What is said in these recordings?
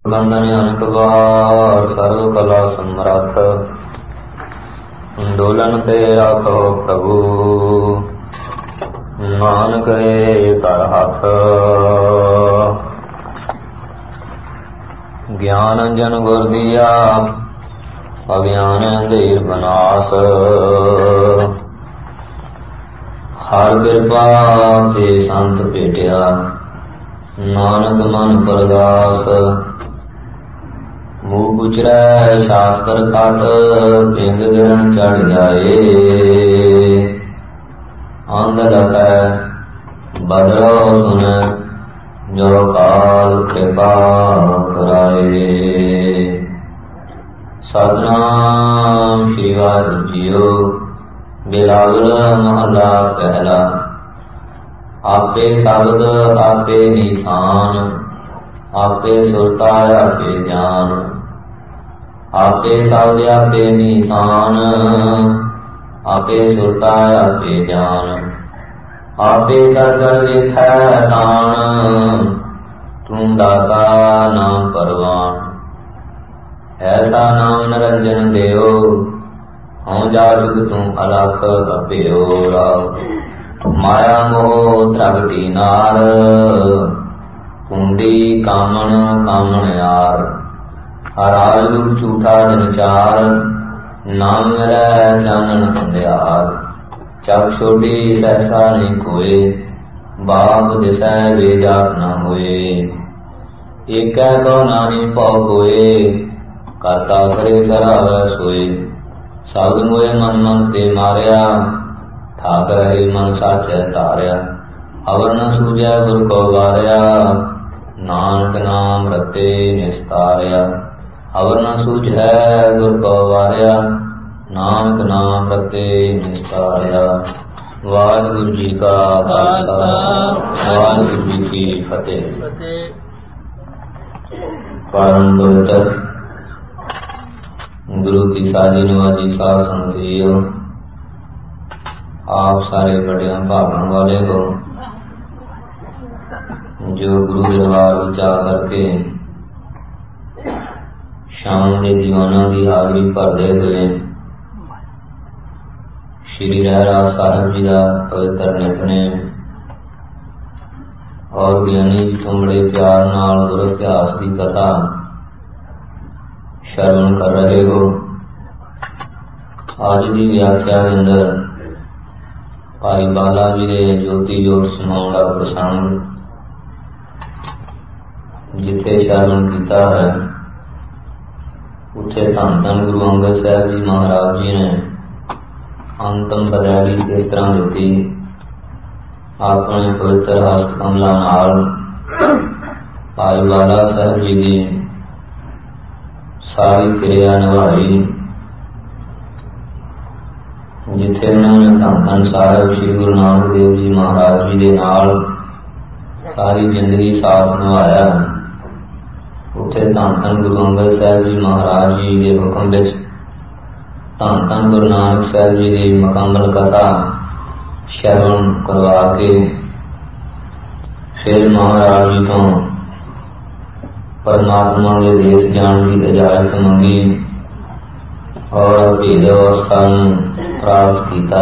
ਬੰਦਨ ਅਨਕ ਵਾਰ ਸਰਵ ਕਲਾ ਸਮਰੱਥ, ਅੰਦੋਲਨ ਤੇ ਰਾਖੋ ਪ੍ਰਭੂ, ਨਾਨਕ ਰੇ ਕਰ ਹੱਥ। ਗਿਆਨ ਅੰਜਨ ਗੁਰ ਦੀਆ, ਅਗਿਆਨ ਅੰਧੇਰ ਬਨਾਸ। ਹਰ ਕਿਰਪਾ ਤੇ ਸੰਤ ਭੇਟਿਆ, ਨਾਨਕ ਮਨ ਪਰਗਾਸ। ਮੂਹ ਗੁਚਰੈ ਸ਼ਾਸਤਰ ਘਟ, ਪਿੰਗ ਗਿਰਨ ਚੜ੍ਹ ਜਾਏ। ਅੰਧ ਲਗੈ ਬਦਲੋ ਸੁਨੈ, ਜੋ ਕਾਲ ਕਿਰਪਾ ਕਰਾਏ। ਸਤਿਨਾਮ ਸ੍ਰੀ ਵਾਹਿਗੁਰੂ ਜੀਓ। ਬਿਲਾਵਲ ਮਹਲਾ ਪਹਿਲਾ। ਆਪੇ ਸ਼ਬਦ ਆਪੇ ਨਿਸ਼ਾਨ, ਆਪੇ ਸੁਰਤਾ ਆਪੇ ਜਾਨ। ਆਪੇ ਸ਼ਬਦ ਆਪੇ ਨਿਸ਼ਾਨ, ਆਪੇ ਸੁਰਤਾ ਆਪੇ ਜਾਨ। ਆਪੇ ਕਰ ਕਰ ਵੇਖੈ ਤਾਣ, ਤੂੰ ਦਾਤਾ ਨਾਮ ਪਰਵਾਨ। ਐਸਾ ਨਾਮ ਨਿਰੰਜਨ ਦੇਓ, ਹਉ ਜਾਜੁਗ ਤੂੰ ਅਲਖ ਅਭਿਓ ਰਾਵ। ਮਾਇਆ ਮੋਹ ਤ੍ਰਗਤੀ ਨਾਰ, ਕੁੰਡੀ ਕਾਮਣ ਕਾਮਣ ਯਾਰ। ਹਰਾਜ ਦੁਖ ਝੂਠਾ ਜਨ ਚਾਰ, ਨਾਮ ਮਿਲੈ ਜਾਨਨ ਅੰਧਿਆਰ। ਚੱਕ ਛੋਡੀ ਸਹਿਸਾ ਨਹੀਂ ਕੋਏ, ਬਾਪ ਦਿਸੈ ਵੇ ਜਾਤ ਨਾ ਹੋਏ। ਏਕੈ ਕੋ ਨਾਹੀ ਭਉ ਕੋਏ, ਕਰਤਾ ਕਰੇ ਕਰਾਵੈ ਸੋਏ। ਸ਼ਬਦ ਮੋਏ ਮਨ ਮਨ ਤੇ ਮਾਰਿਆ, ਠਾਕ ਰਹੇ ਮਨ ਸਾਚੈ ਧਾਰਿਆ। ਅਵਰ ਨ ਸੂਝੈ ਗੁਰ ਕੋ ਵਾਰਿਆ, ਨਾਨਕ ਨਾਮ ਰਤੇ ਨਿਸਤਾਰਿਆ। ਅਵਰ ਨ ਸੂਝੈ ਗੁਰ ਕੋ ਵਾਰਿਆ, ਨਾਨਕ ਨਾਮ ਰਤੇ ਨਿਸਤਾਰਿਆ। ਵਾਹਿਗੁਰੂ ਜੀ ਕਾ ਖਾਲਸਾ, ਵਾਹਿਗੁਰੂ ਜੀ ਕੀ ਫਤਿਹ। ਪਰਮ ਪਵਿੱਤਰ ਗੁਰੂ ਕੀ ਸਾਜੀ ਨਵਾਜੀ ਸਾਧ ਸੰਗਤ ਜੀਓ, ਆਪ ਸਾਰੇ ਬੜਿਆਂ ਭਾਗਾਂ ਵਾਲੇ ਹੋ, ਜੋ ਗੁਰੂ ਦਰਬਾਰ ਵਿੱਚ ਆ ਕਰਕੇ ਸ਼ਾਮ ਦੇ ਦੀਵਾਨਾਂ ਦੀ ਹਾਜ਼ਰੀ ਭਰਦੇ ਹੋਏ ਸ਼੍ਰੀ ਰਹਿਰਾਸ ਸਾਹਿਬ ਜੀ ਦਾ ਪਵਿੱਤਰ ਨਿਤਨੇਮ ਔਰ ਗਿਆਨੀ ਜੀ ਤੋਂ ਬੜੇ ਪਿਆਰ ਨਾਲ ਗੁਰ ਇਤਿਹਾਸ ਦੀ ਕਥਾ ਸ਼ਰਵਣ ਕਰ ਰਹੇ ਹੋ। ਅੱਜ ਦੀ ਵਿਆਖਿਆ ਦੇ ਅੰਦਰ ਭਾਈ ਬਾਲਾ ਜੀ ਦੇ ਜੋਤੀ ਜੋਤ ਸਮਾਉਣ ਦਾ ਪ੍ਰਸੰਗ ਜਿੱਥੇ ਸ਼ਰਵਣ ਕੀਤਾ ਹੈ, ਉੱਥੇ ਧੰਨ ਧੰਨ ਗੁਰੂ ਅੰਗਦ ਸਾਹਿਬ ਜੀ ਮਹਾਰਾਜ ਜੀ ਨੇ ਅੰਤਮ ਬਦਾਰੀ ਇਸ ਤਰ੍ਹਾਂ ਦਿੱਤੀ। ਆਪਣੇ ਪਵਿੱਤਰ ਹਸਤ ਕਮਲਾਂ ਨਾਲ ਭਾਈ ਬਾਲਾ ਸਾਹਿਬ ਜੀ ਦੀ ਸਾਰੀ ਕਿਰਿਆ ਨਿਭਾਈ, ਜਿੱਥੇ ਉਹਨਾਂ ਨੇ ਧੰਨ ਧੰਨ ਸਾਹਿਬ ਸ੍ਰੀ ਗੁਰੂ ਨਾਨਕ ਦੇਵ ਜੀ ਮਹਾਰਾਜ ਜੀ ਦੇ ਨਾਲ ਸਾਰੀ ਜ਼ਿੰਦਗੀ ਸਾਥ ਨਿਭਾਇਆ। ਉੱਥੇ ਧੰਨ ਧੰਨ ਗੁਰੂ ਅੰਗਦ ਸਾਹਿਬ ਜੀ ਮਹਾਰਾਜ ਜੀ ਦੇ ਹੁਕਮ ਵਿੱਚ ਧੰਨ ਧੰਨ ਗੁਰੂ ਨਾਨਕ ਸਾਹਿਬ ਜੀ ਦੀ ਮੁਕੰਮਲ ਕਥਾ ਸ਼ਰਵਣ ਕਰਵਾ ਕੇ ਫਿਰ ਮਹਾਰਾਜ ਜੀ ਤੋਂ ਪਰਮਾਤਮਾ ਦੇ ਦੇਸ਼ ਜਾਣ ਦੀ ਇਜਾਜ਼ਤ ਮੰਗੀ ਔਰ ਭੇਦ ਅਵਸਥਾ ਨੂੰ ਪ੍ਰਾਪਤ ਕੀਤਾ।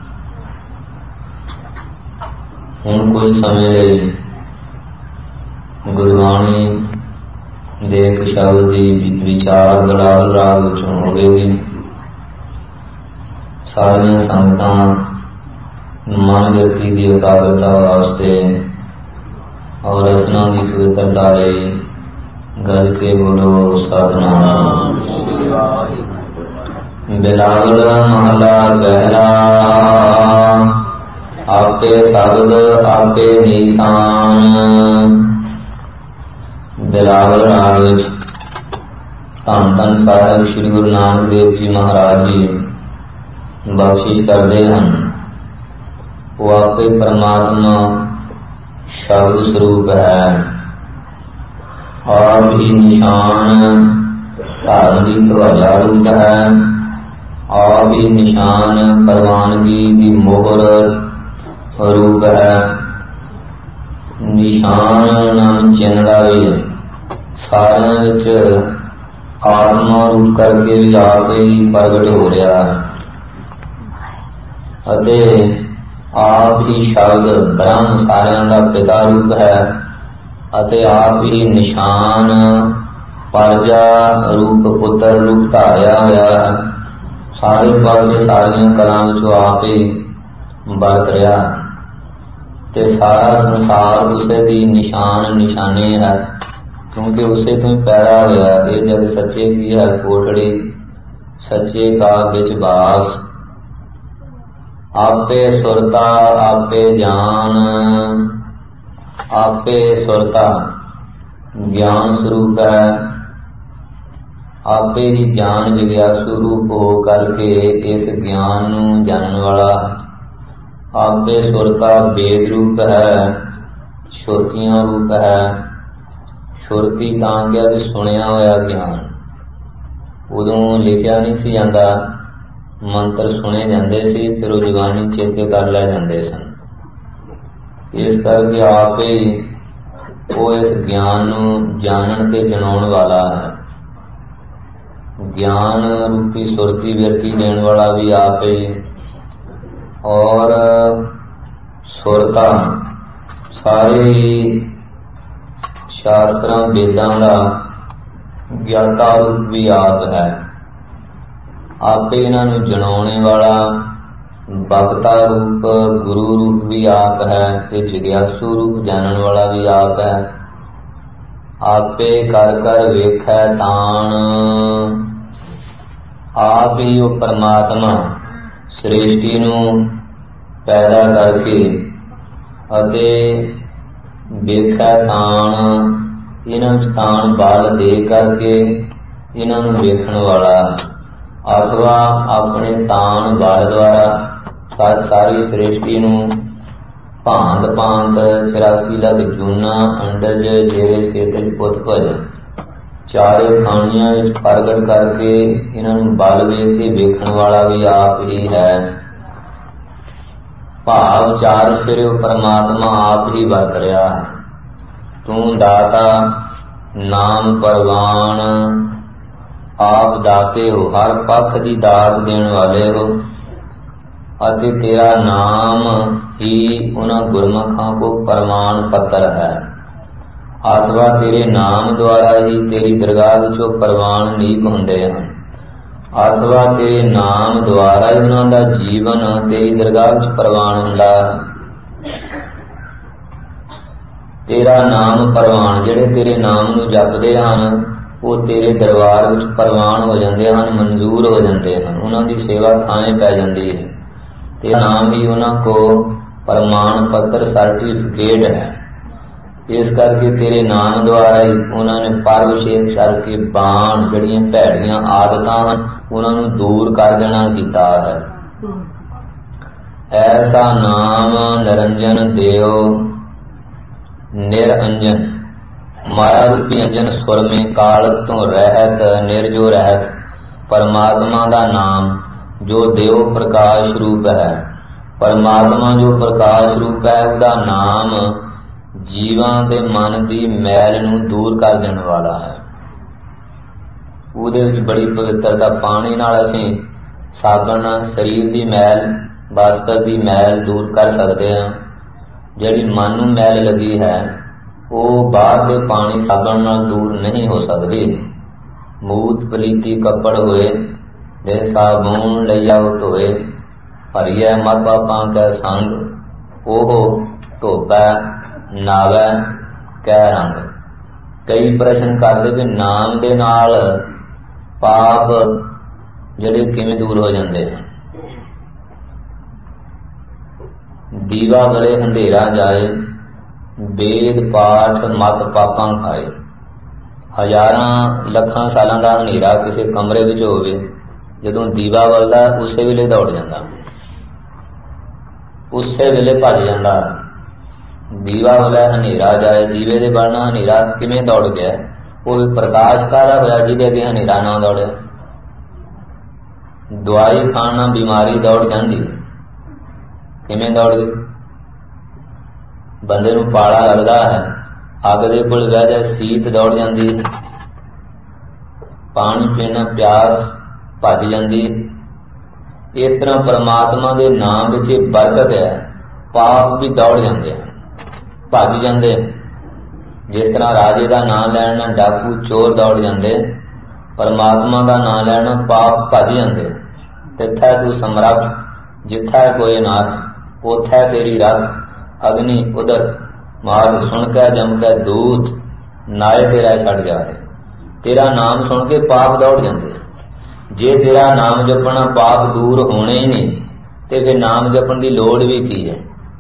ਹੁਣ ਕੁਝ ਸਮੇਂ ਲਈ ਗੁਰਬਾਣੀ ਦੇ ਇੱਕ ਸ਼ਬਦ ਦੀ ਵਿਚਾਰ ਬਲਾਲ ਰਾਗ ਵਿੱਚੋਂ ਹੋਵੇਗੀ। ਸਾਰੀਆਂ ਸੰਗਤਾਂ ਮਨ ਵਿਅਕਤੀ ਦੀ ਇਕਾਗਰਤਾ ਵਾਸਤੇ ਔਰ ਰਸਨਾ ਦੀ ਪਵਿੱਤਰਤਾ ਲਈ ਗਲ ਕੇ ਬੋਲੋ ਸਤਿਨਾਮ। ਬਿਲਾਵਲ ਮਹਲਾ ਪਹਿਲਾ। ਆਪੇ ਸ਼ਬਦ ਆਪੇ ਨਿਸ਼ਾਨ। ਬਿਲਾਵਲ ਰਾਗ ਵਿੱਚ ਧੰਨ ਧੰਨ ਸਾਹਿਬ ਸ੍ਰੀ ਗੁਰੂ ਨਾਨਕ ਦੇਵ ਜੀ ਮਹਾਰਾਜ ਜੀ ਬਖਸ਼ਿਸ਼ ਕਰਦੇ ਹਨ। ਉਹ ਆਪੇ ਪਰਮਾਤਮਾ ਸ਼ਬਦ ਸਰੂਪ ਹੈ। ਆਪ ਹੀ ਨਿਸ਼ਾਨ ਧਾਰਨ ਦੀ ਧਵਜਾ ਰੂਪ ਹੈ। ਆਪ ਹੀ ਨਿਸ਼ਾਨ ਪ੍ਰਵਾਨਗੀ ਦੀ ਮੋਹਰ ਰੂਪ ਹੈ। ਨਿਸ਼ਾਨ ਨਾਮ ਚਿੰਨ੍ਹ ਵੇ ਸਾਰਿਆਂ ਵਿੱਚ ਆਤਮਾ ਰੂਪ ਕਰਕੇ ਵੀ ਆਪ ਹੀ ਪ੍ਰਗਟ ਹੋ ਰਿਹਾ ਹੈ ਅਤੇ ਆਪ ਹੀ ਸ਼ਬਦ ਬ੍ਰਹਮ ਸਾਰਿਆਂ ਦਾ ਪਿਤਾ ਰੂਪ ਹੈ ਅਤੇ ਆਪ ਹੀ ਨਿਸ਼ਾਨ ਪਰਜਾ ਰੂਪ ਪੁੱਤਰ ਰੂਪ ਧਾਰਿਆ ਹੋਇਆ ਹੈ। ਸਾਰੇ ਪਾਸੇ ਸਾਰੀਆਂ ਕਲਾਂ ਵਿੱਚੋਂ ਆਪ ਹੀ ਵਰਤ ਰਿਹਾ ਤੇ ਸਾਰਾ ਸੰਸਾਰ ਉਸੇ ਦੀ ਨਿਸ਼ਾਨੀ ਹੈ, ਕਿਉਂਕਿ ਉਸੇ ਤੋਂ ਹੀ ਪੈਦਾ ਹੋਇਆ। ਇਹ ਜਗ ਸੱਚੇ ਕੀ ਹੈ ਕੋਟੜੀ, ਸੱਚੇ ਕਾ ਵਿੱਚ ਬਾਸ। ਆਪੇ ਸੁਰਤਾ ਆਪੇ ਜਾਨ, ਆਪੇ ਸੁਰਤਾ ਗਿਆਨ ਸਰੂਪ ਹੈ, ਆਪੇ ਹੀ ਜਾਨ ਜਿਗਿਆਸੂ ਰੂਪ ਹੋ ਕਰਕੇ ਇਸ ਗਿਆਨ ਨੂੰ ਜਾਣਨ ਵਾਲਾ। ਆਪੇ ਸੁਰਤਾ ਵੇਦ ਰੂਪ ਹੈ, ਸ਼ੁਰਤੀਆਂ ਰੂਪ ਹੈ। ਸ਼ੁਰਤੀ ਤਾਂ ਕਿਹਾ ਵੀ ਸੁਣਿਆ ਹੋਇਆ ਗਿਆਨ। ਉਦੋਂ ਲਿਖਿਆ ਨਹੀਂ ਸੀ ਜਾਂਦਾ, ਮੰਤਰ ਸੁਣੇ ਜਾਂਦੇ ਸੀ, ਫਿਰ ਉਹ ਜ਼ੁਬਾਨੀ ਚੇਤੇ ਕਰ ਲੈ ਜਾਂਦੇ ਸਨ। ਇਸ ਕਰਕੇ ਆਪ ਹੀ ਉਹ ਇਸ ਗਿਆਨ ਨੂੰ ਜਾਣਨ ਤੇ ਜਣਾਉਣ ਵਾਲਾ ਹੈ। ਗਿਆਨ ਰੂਪੀ ਸੁਰਤੀ ਵਿਅਰਤੀ ਦੇਣ ਵਾਲਾ ਵੀ ਆਪ ਹੀ, ਔਰ ਸੁਰਤਾ ਸਾਰੇ ਸ਼ਾਸਤਰਾਂ ਵੇਦਾਂ ਦਾ ਗਿਆਤਾ ਰੂਪ ਵੀ ਆਪ ਹੈ। ਆਪੇ ਇਹਨਾਂ ਨੂੰ ਜਣਾਉਣੇ ਵਾਲਾ ਭਗਤਾ ਰੂਪ ਗੁਰੂ ਰੂਪ ਵੀ ਆਪ ਹੈ ਤੇ ਜਿਗਿਆਸੂ ਰੂਪ ਜਾਣਨ ਵਾਲਾ ਵੀ ਆਪ ਹੈ। ਆਪੇ ਕਰ ਕਰ ਵੇਖੈ ਤਾਣ, ਆਪ ਹੀ ਉਹ ਪਰਮਾਤਮਾ ਸ੍ਰਿਸ਼ਟੀ ਨੂੰ ਪੈਦਾ ਕਰਕੇ ਅਤੇ ਵੇਖੈ ਤਾਣ, ਇਹਨਾਂ ਵਿੱਚ ਤਾਣ ਬਲ ਦੇ ਕਰਕੇ ਇਹਨਾਂ ਨੂੰ ਵੇਖਣ ਵਾਲਾ, ਅਥਵਾ ਆਪਣੇ ਤਾਣ ਬਲ ਦੁਆਰਾ ਸਾਰੀ ਸ੍ਰਿਸ਼ਟੀ ਨੂੰ ਭਾਂਤ ਭਾਂਤ 84 ਲੱਖ ਜੂਨਾ ਅੰਡਜ ਜੇਵੇ ਸੇਤਜ ਪੁੱਤ ਭਜ ਚਾਰੇ ਖਾਣੀਆਂ ਵਿੱਚ ਪ੍ਰਗਟ ਕਰਕੇ ਇਹਨਾਂ ਨੂੰ ਬਲ ਵੇਖ ਕੇ ਵੇਖਣ ਵਾਲਾ ਵੀ ਆਪ ਹੀ ਹੈ। ਭਾਵ ਚਾਰ ਸਫੇਰੇ ਪਰਮਾਤਮਾ ਆਪ ਹੀ ਵਰਤ ਰਿਹਾ ਹੈ। ਤੂੰ ਦਾਤਾ ਨਾਮ ਪਰਵਾਨ, ਆਪ ਦਾਤੇ ਹੋ, ਹਰ ਪੱਖ ਦੀ ਦਾਤ ਦੇਣ ਵਾਲੇ ਹੋ ਅਤੇ ਤੇਰਾ ਨਾਮ ਹੀ ਉਹਨਾਂ ਗੁਰਮੁਖਾਂ ਕੋ ਪ੍ਰਮਾਣ ਪੱਤਰ ਹੈ। ਅਥਵਾ ਤੇਰੇ ਨਾਮ ਦੁਆਰਾ ਹੀ ਤੇਰੀ ਦਰਗਾਹ ਵਿੱਚੋਂ ਪ੍ਰਵਾਨ ਨੀਕ ਹੁੰਦੇ ਹਨ, ਅਥਵਾ ਤੇਰੇ ਨਾਮ ਦੁਆਰਾ ਹੀ ਉਹਨਾਂ ਦਾ ਜੀਵਨ ਤੇਰੀ ਦਰਗਾਹ ਵਿੱਚ ਪ੍ਰਵਾਨ ਹੁੰਦਾ। ਤੇਰਾ ਨਾਮ ਪ੍ਰਵਾਨ, ਜਿਹੜੇ ਤੇਰੇ ਨਾਮ ਨੂੰ ਜਪਦੇ ਹਨ ਉਹ ਤੇਰੇ ਦਰਬਾਰ ਵਿੱਚ ਪ੍ਰਵਾਨ ਹੋ ਜਾਂਦੇ ਹਨ, ਮਨਜ਼ੂਰ ਹੋ ਜਾਂਦੇ ਹਨ, ਉਹਨਾਂ ਦੀ ਸੇਵਾ ਥਾਂ ਪੈ ਜਾਂਦੀ ਹੈ। ਤੇਰਾ ਨਾਮ ਹੀ ਉਹਨਾਂ ਕੋ ਪ੍ਰਮਾਣ ਪੱਤਰ ਸਰਟੀਫਿਕੇਟ ਹੈ। ਇਸ ਕਰਕੇ ਤੇਰੇ ਨਾਮ ਦੁਆਰਾ ਹੀ ਉਹਨਾਂ ਨੇ ਪਰ ਵਿਸ਼ੇਸ਼ ਕਰਕੇ ਬਾਣ, ਜਿਹੜੀਆਂ ਭੈੜੀਆਂ ਆਦਤਾਂ ਹਨ ਉਹਨਾਂ ਨੂੰ ਦੂਰ ਕਰ ਦੇਣਾ ਕੀਤਾ ਹੈ। ਐਸਾ ਨਾਮ ਨਿਰੰਜਨ ਦਿਓ ਨਿਰਅੰਜਨ, ਮਾਇਆ ਰੂਪੀ ਅੰਜਨ ਸੁਰ ਮੇਂ ਕਾਲ ਤੋਂ ਰਹਿਤ ਨਿਰਜੋ ਰਹਿਤ। ਪਰਮਾਤਮਾ ਦਾ ਨਾਮ ਜੋ ਦੇਵ ਪ੍ਰਕਾਸ਼ ਰੂਪ ਹੈ, ਪਰਮਾਤਮਾ ਜੋ ਪ੍ਰਕਾਸ਼ ਰੂਪ ਹੈ ਉਹਦਾ ਨਾਮ ਜੀਵਾਂ ਦੇ ਮਨ ਦੀ ਮੈਲ ਨੂੰ ਦੂਰ ਕਰ ਦੇਣ ਵਾਲਾ ਹੈ। ਉਹਦੇ ਵਿੱਚ ਬੜੀ ਪਵਿੱਤਰਤਾ, ਪਾਣੀ ਨਾਲ ਅਸੀਂ ਸਾਬਣ ਨਾਲ ਸਰੀਰ ਦੀ ਮੈਲ, ਬਸਤਰ ਦੀ ਮੈਲ ਦੂਰ ਕਰ ਸਕਦੇ ਹਾਂ। ਜਿਹੜੀ ਮਨ ਨੂੰ ਮੈਲ ਲੱਗੀ ਹੈ ਉਹ ਬਾਹਰ ਦੇ ਪਾਣੀ ਸਾਬਣ ਨਾਲ ਦੂਰ ਨਹੀਂ ਹੋ ਸਕਦੀ। ਮੂਤ ਪਲੀਤੀ ਕੱਪੜ ਹੋਏ ਦੇ ਸਾਬੂਨ ਲਈਆਓ ਧੋਏ, ਭਰੀਐ ਮਤ ਪਾਪਾਂ ਕੈ ਸੰਗ, ਉਹ ਧੋਪੈ ਨਾਵੈ ਕੈ ਰੰਗ। ਕਈ ਪ੍ਰਸ਼ਨ ਕਰਦੇ ਵੀ ਨਾਮ ਦੇ ਨਾਲ ਪਾਪ ਜਿਹੜੇ ਕਿਵੇਂ ਦੂਰ ਹੋ ਜਾਂਦੇ ਹਨ। ਦੀਵਾ ਬਲੇ ਹਨੇਰਾ ਜਾਏ, ਵੇਦ ਪਾਠ ਮਤ ਪਾਪਾਂ ਖਾਏ। ਹਜ਼ਾਰਾਂ ਲੱਖਾਂ ਸਾਲਾਂ ਦਾ ਹਨੇਰਾ ਕਿਸੇ ਕਮਰੇ ਵਿੱਚ ਹੋਵੇ, ਜਦੋਂ ਦੀਵਾ ਬਲਦਾ ਉਸੇ ਵੇਲੇ ਦੌੜ ਜਾਂਦਾ, ਉਸੇ ਵੇਲੇ ਭੱਜ ਜਾਂਦਾ। ਦੀਵਾ ਬਲੇ ਹਨੇਰਾ ਜਾਏ, ਦੀਵੇ ਦੇ ਬਲਣਾ ਹਨੇਰਾ ਕਿਵੇਂ ਦੌੜ ਗਿਆ? ਉਹ ਪ੍ਰਕਾਸ਼ ਕਾਹਦਾ ਹੋਇਆ ਜਿਹਦੇ ਅੱਗੇ ਹਨੇਰਾ ਨਾ ਦੌੜਿਆ? ਦਵਾਈ ਖਾਣ ਨਾਲ ਬਿਮਾਰੀ ਦੌੜ ਜਾਂਦੀ, ਕਿਵੇਂ ਦੌੜ ਗਈ? ਬੰਦੇ ਨੂੰ ਪਾਲਾ ਲੱਗਦਾ ਹੈ ਅੱਗ ਦੇ ਕੋਲ ਬਹਿ ਜਾ ਸੀਤ ਦੌੜ ਜਾਂਦੀ ਹੈ, ਪਾਣੀ ਪੀਣਾ ਪਿਆਸ ਭੱਜ ਜਾਂਦੀ ਹੈ। ਇਸ ਤਰ੍ਹਾਂ ਪਰਮਾਤਮਾ ਦੇ ਨਾਮ ਵਿੱਚ ਇਹ ਬਰਕਤ ਹੈ, ਪਾਪ ਵੀ ਦੌੜ ਜਾਂਦੇ ਹਨ, ਭੱਜ ਜਾਂਦੇ। ਜਿਸ ਤਰ੍ਹਾਂ ਰਾਜੇ ਦਾ ਨਾਮ ਲੈਣਾ ਡਾਕੂ ਚੋਰ ਦੌੜ ਜਾਂਦੇ, ਪਰਮਾਤਮਾ ਦਾ ਨਾਮ ਲੈਣਾ ਪਾਪ ਭੱਜ ਜਾਂਦੇ। ਤਿੱਥੈ ਤੂੰ ਸਮਰੱਥ ਜਿੱਥੈ ਕੋਈ ਨਾਥ, ਉਥੈ ਤੇਰੀ ਰੱਖ ਅਗਨੀ ਉਦਰ ਮਾਰਗ ਸੁਣ ਕੇ ਜਮ ਕੇ ਦੂਤ ਨਾਏ ਤੇਰਾ ਛੱਡ ਜਾਏ। ਤੇਰਾ ਨਾਮ ਸੁਣ ਕੇ ਪਾਪ ਦੌੜ ਜਾਂਦੇ। ਜੇ ਤੇਰਾ ਨਾਮ ਜਪਣਾ ਪਾਪ ਦੂਰ ਹੋਣੇ ਹੀ ਨਹੀਂ ਤੇ ਫਿਰ ਨਾਮ ਜਪਣ ਦੀ ਲੋੜ ਵੀ ਕੀ ਹੈ।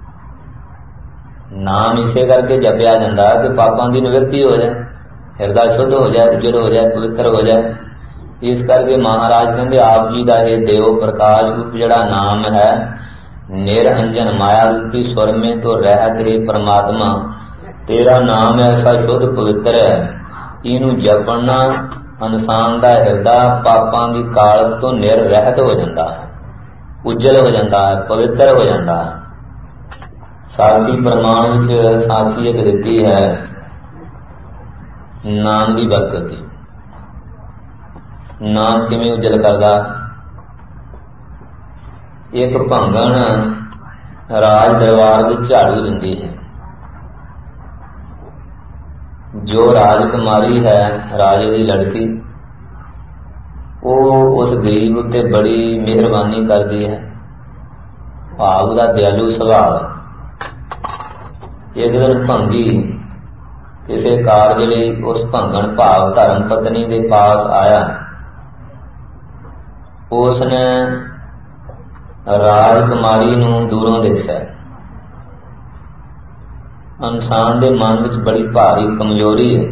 ਨਾਮ ਇਸੇ ਕਰਕੇ ਜਪਿਆ ਜਾਂਦਾ ਕਿ ਪਾਪਾਂ ਦੀ ਨਿਵਰਤੀ ਹੋ ਜਾਏ, ਹਿਰਦਾ ਸ਼ੁੱਧ ਹੋ ਜਾਏ, ਉਜੜ ਹੋ ਜਾਏ, ਪਵਿੱਤਰ ਹੋ ਜਾਏ। ਇਸ ਕਰਕੇ ਮਹਾਰਾਜ ਕਹਿੰਦੇ ਆਪ ਜੀ ਦਾ ਇਹ ਦੇਵ ਪ੍ਰਕਾਸ਼ ਰੂਪ ਜਿਹੜਾ ਨਾਮ ਹੈ, ਨਿਰੰਜਨ ਮਾਇਆ ਰੂਪੀ ਸੁਰ ਮੇਂ ਤੋਂ ਰਹਿਤ ਹੈ ਪਰਮਾਤਮਾ। ਤੇਰਾ ਨਾਮ ਐਸਾ ਸ਼ੁੱਧ ਪਵਿੱਤਰ ਹੈ, ਇਹਨੂੰ ਜਪਣਾ ਇਨਸਾਨ ਦਾ ਹਿਰਦਾ ਪਾਪਾਂ ਦੀ ਕਾਲਕ ਤੋਂ ਨਿਰਰਹਿਤ ਹੋ ਜਾਂਦਾ ਹੈ, ਉਜਲ ਹੋ ਜਾਂਦਾ ਹੈ, ਪਵਿੱਤਰ ਹੋ ਜਾਂਦਾ ਹੈ। ਸਾਖੀ ਪ੍ਰਮਾਣ ਵਿੱਚ ਸਾਖੀ ਇੱਕ ਦਿੱਤੀ ਹੈ ਨਾਮ ਦੀ ਬਰਕਤ ਦੀ। ਨਾਮ ਕਿਵੇਂ ਉਜਲ ਕਰਦਾ। ਇੱਕ ਭੰਗਣ ਰਾਜ ਦਰਬਾਰ ਵਿੱਚ ਝਾੜੂ ਦਿੰਦੀ ਹੈ। ਜੋ ਰਾਜਕੁਮਾਰੀ ਹੈ ਰਾਜੇ ਦੀ ਲੜਕੀ, ਉਹ ਉਸ ਗਰੀਬ ਉੱਤੇ ਬੜੀ ਮਿਹਰਬਾਨੀ ਕਰਦੀ ਹੈ, ਭਾਵ ਦਾ ਦਿਆਲੂ ਸੁਭਾਅ। ਇੱਕ ਦਿਨ ਭੰਗੀ ਕਿਸੇ ਕਾਰਜ ਲਈ ਉਸ ਭੰਗਣ ਭਾਵ ਧਰਮ ਪਤਨੀ ਦੇ ਪਾਸ ਆਇਆ। ਉਸ ਨੇ ਰਾਜਕੁਮਾਰੀ ਨੂੰ ਦੂਰੋਂ ਦੇਖਿਆ। ਇਨਸਾਨ ਦੇ ਮਨ ਵਿੱਚ ਬੜੀ ਭਾਰੀ ਕਮਜ਼ੋਰੀ ਹੈ।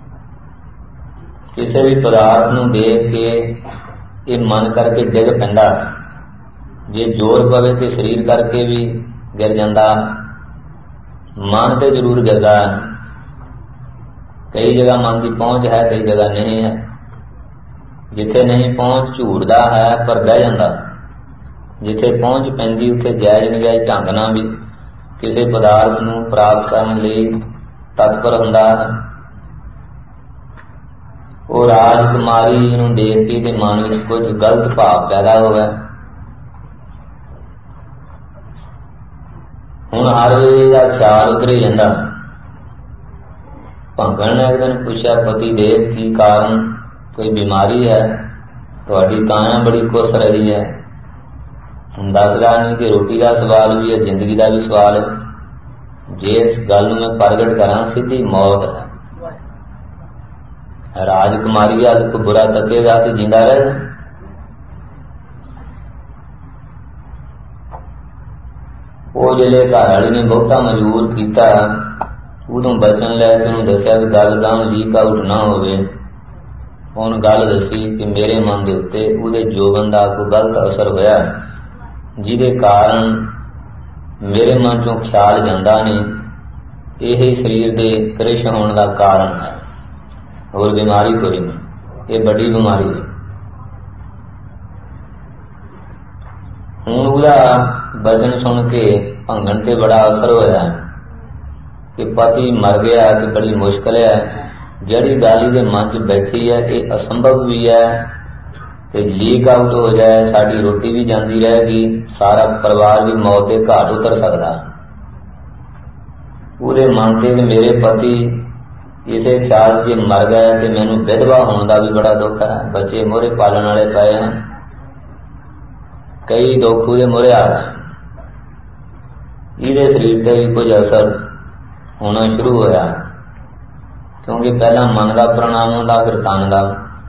ਕਿਸੇ ਵੀ ਪਦਾਰਥ ਨੂੰ ਦੇਖ ਕੇ ਇਹ ਮਨ ਕਰਕੇ ਡਿੱਗ ਪੈਂਦਾ। ਜੇ ਜ਼ੋਰ ਪਵੇ ਤੇ ਸਰੀਰ ਕਰਕੇ ਵੀ ਗਿਰ ਜਾਂਦਾ, ਮਨ ਤੇ ਜ਼ਰੂਰ ਗਿਰਦਾ। ਕਈ ਜਗ੍ਹਾ ਮਨ ਦੀ ਪਹੁੰਚ ਹੈ, ਕਈ ਜਗ੍ਹਾ ਨਹੀਂ ਹੈ। ਜਿੱਥੇ ਨਹੀਂ ਪਹੁੰਚ ਝੂੜਦਾ ਹੈ ਪਰ ਬਹਿ ਜਾਂਦਾ। ਜਿੱਥੇ ਪਹੁੰਚ ਪੈਂਦੀ ਉੱਥੇ ਜਾਇਜ਼ ਨਜਾਇਜ਼ ਢੰਗ ਨਾਲ ਵੀ ਕਿਸੇ ਪਦਾਰਥ ਨੂੰ ਪ੍ਰਾਪਤ ਕਰਨ ਲਈ ਤਤਪਰ ਹੁੰਦਾ ਹੈ। ਉਹ ਰਾਜਕੁਮਾਰੀ ਨੂੰ ਦੇਖ ਕੇ ਤੇ ਮਨ ਵਿੱਚ ਕੁਝ ਗਲਤ ਭਾਵ ਪੈਦਾ ਹੋ ਗਿਆ। ਹੁਣ ਹਰ ਵੇਲੇ ਦਾ ਖਿਆਲ ਉਤਰੇ ਜਾਂਦਾ। ਭੰਗਣ ਨੇ ਇੱਕ ਦਿਨ ਪੁੱਛਿਆ, ਪਤੀ ਦੇਵ ਕੀ ਕਾਰਨ, ਕੋਈ ਬਿਮਾਰੀ ਹੈ? ਤੁਹਾਡੀ ਕਾਇਆ ਬੜੀ ਕੁਸ ਰਹੀ ਹੈ। ਹੁਣ ਦੱਸਦਾ ਨਹੀਂ ਕਿ ਰੋਟੀ ਦਾ ਸਵਾਲ ਵੀ ਹੈ, ਜ਼ਿੰਦਗੀ ਦਾ ਵੀ ਸਵਾਲ ਹੈ। ਜੇ ਇਸ ਗੱਲ ਨੂੰ ਮੈਂ ਪ੍ਰਗਟ ਕਰਾਂ ਸਿੱਧੀ ਮੌਤ ਹੈ। ਰਾਜਕੁਮਾਰੀ ਵੱਲ ਕੋਈ ਬੁਰਾ ਤੱਕੇਗਾ ਤੇ ਜਿੰਦਾ ਰਹੇ। ਉਹ ਜਿਹੜੇ ਘਰ ਵਾਲੀ ਨੇ ਬਹੁਤਾ ਮਜਬੂਰ ਕੀਤਾ, ਉਦੋਂ ਬਚਨ ਲੈ ਕੇ ਉਹਨੂੰ ਦੱਸਿਆ ਵੀ ਗੱਲ ਗਾਂ ਲੀਕ ਆਊਟ ਨਾ ਹੋਵੇ। ਉਹਨੂੰ ਗੱਲ ਦੱਸੀ ਕਿ ਮੇਰੇ ਮਨ ਦੇ ਉੱਤੇ ਉਹਦੇ ਜੋਬਨ ਦਾ ਕੋਈ ਗਲਤ ਅਸਰ ਹੋਇਆ, ਜਿਹਦੇ ਕਾਰਨ ਮੇਰੇ ਮਨ ਚੋਂ ਖਿਆਲ ਜਾਂਦਾ ਨਹੀਂ। ਇਹ ਸਰੀਰ ਦੇ ਕ੍ਰਿਸ਼ ਹੋਣ ਦਾ ਕਾਰਨ ਹੈ, ਹੋਰ ਬਿਮਾਰੀ ਕੋਈ ਨਹੀਂ। ਇਹ ਵੱਡੀ ਬਿਮਾਰੀ ਹੈ। ਹੁਣ ਉਹਦਾ ਬਚਨ ਸੁਣ ਕੇ ਭੰਗਣ ਤੇ ਬੜਾ ਅਸਰ ਹੋਇਆ ਕਿ ਪਤੀ ਮਰ ਗਿਆ ਤੇ ਬੜੀ ਮੁਸ਼ਕਿਲ ਹੈ। ਜਿਹੜੀ ਗੱਲ ਇਹਦੇ ਮਨ 'ਚ ਬੈਠੀ ਹੈ ਇਹ ਅਸੰਭਵ ਵੀ ਹੈ ਤੇ ਲੀਕ ਆਊਟ ਹੋ ਜਾਏ, ਸਾਡੀ ਰੋਟੀ ਵੀ ਜਾਂਦੀ ਰਹੇਗੀ, ਸਾਰਾ ਪਰਿਵਾਰ ਵੀ ਮੌਤ ਦੇ ਘਾਟ ਉਤਰ ਸਕਦਾ। ਉਹਦੇ ਮਨ ਤੇ ਮੇਰੇ ਪਤੀ ਇਸੇ ਖਿਆਲ 'ਚ ਮਰ ਗਏ ਤੇ ਮੈਨੂੰ ਵਿਧਵਾ ਹੋਣ ਦਾ ਵੀ ਬੜਾ ਦੁੱਖ ਹੈ। ਬੱਚੇ ਮੋਹਰੇ ਪਾਲਣ ਵਾਲੇ ਪਏ ਹਨ, ਕਈ ਦੁੱਖ ਉਹਦੇ ਮੋਹਰੇ ਆ ਗਏ। ਇਹਦੇ ਸਰੀਰ ਤੇ ਵੀ ਕੁਝ ਅਸਰ ਹੋਣਾ ਸ਼ੁਰੂ ਹੋਇਆ, ਕਿਉਂਕਿ ਪਹਿਲਾਂ ਮਨ ਦਾ ਪ੍ਰਣਾਮ ਹੁੰਦਾ, ਫਿਰ ਤਨ ਦਾ।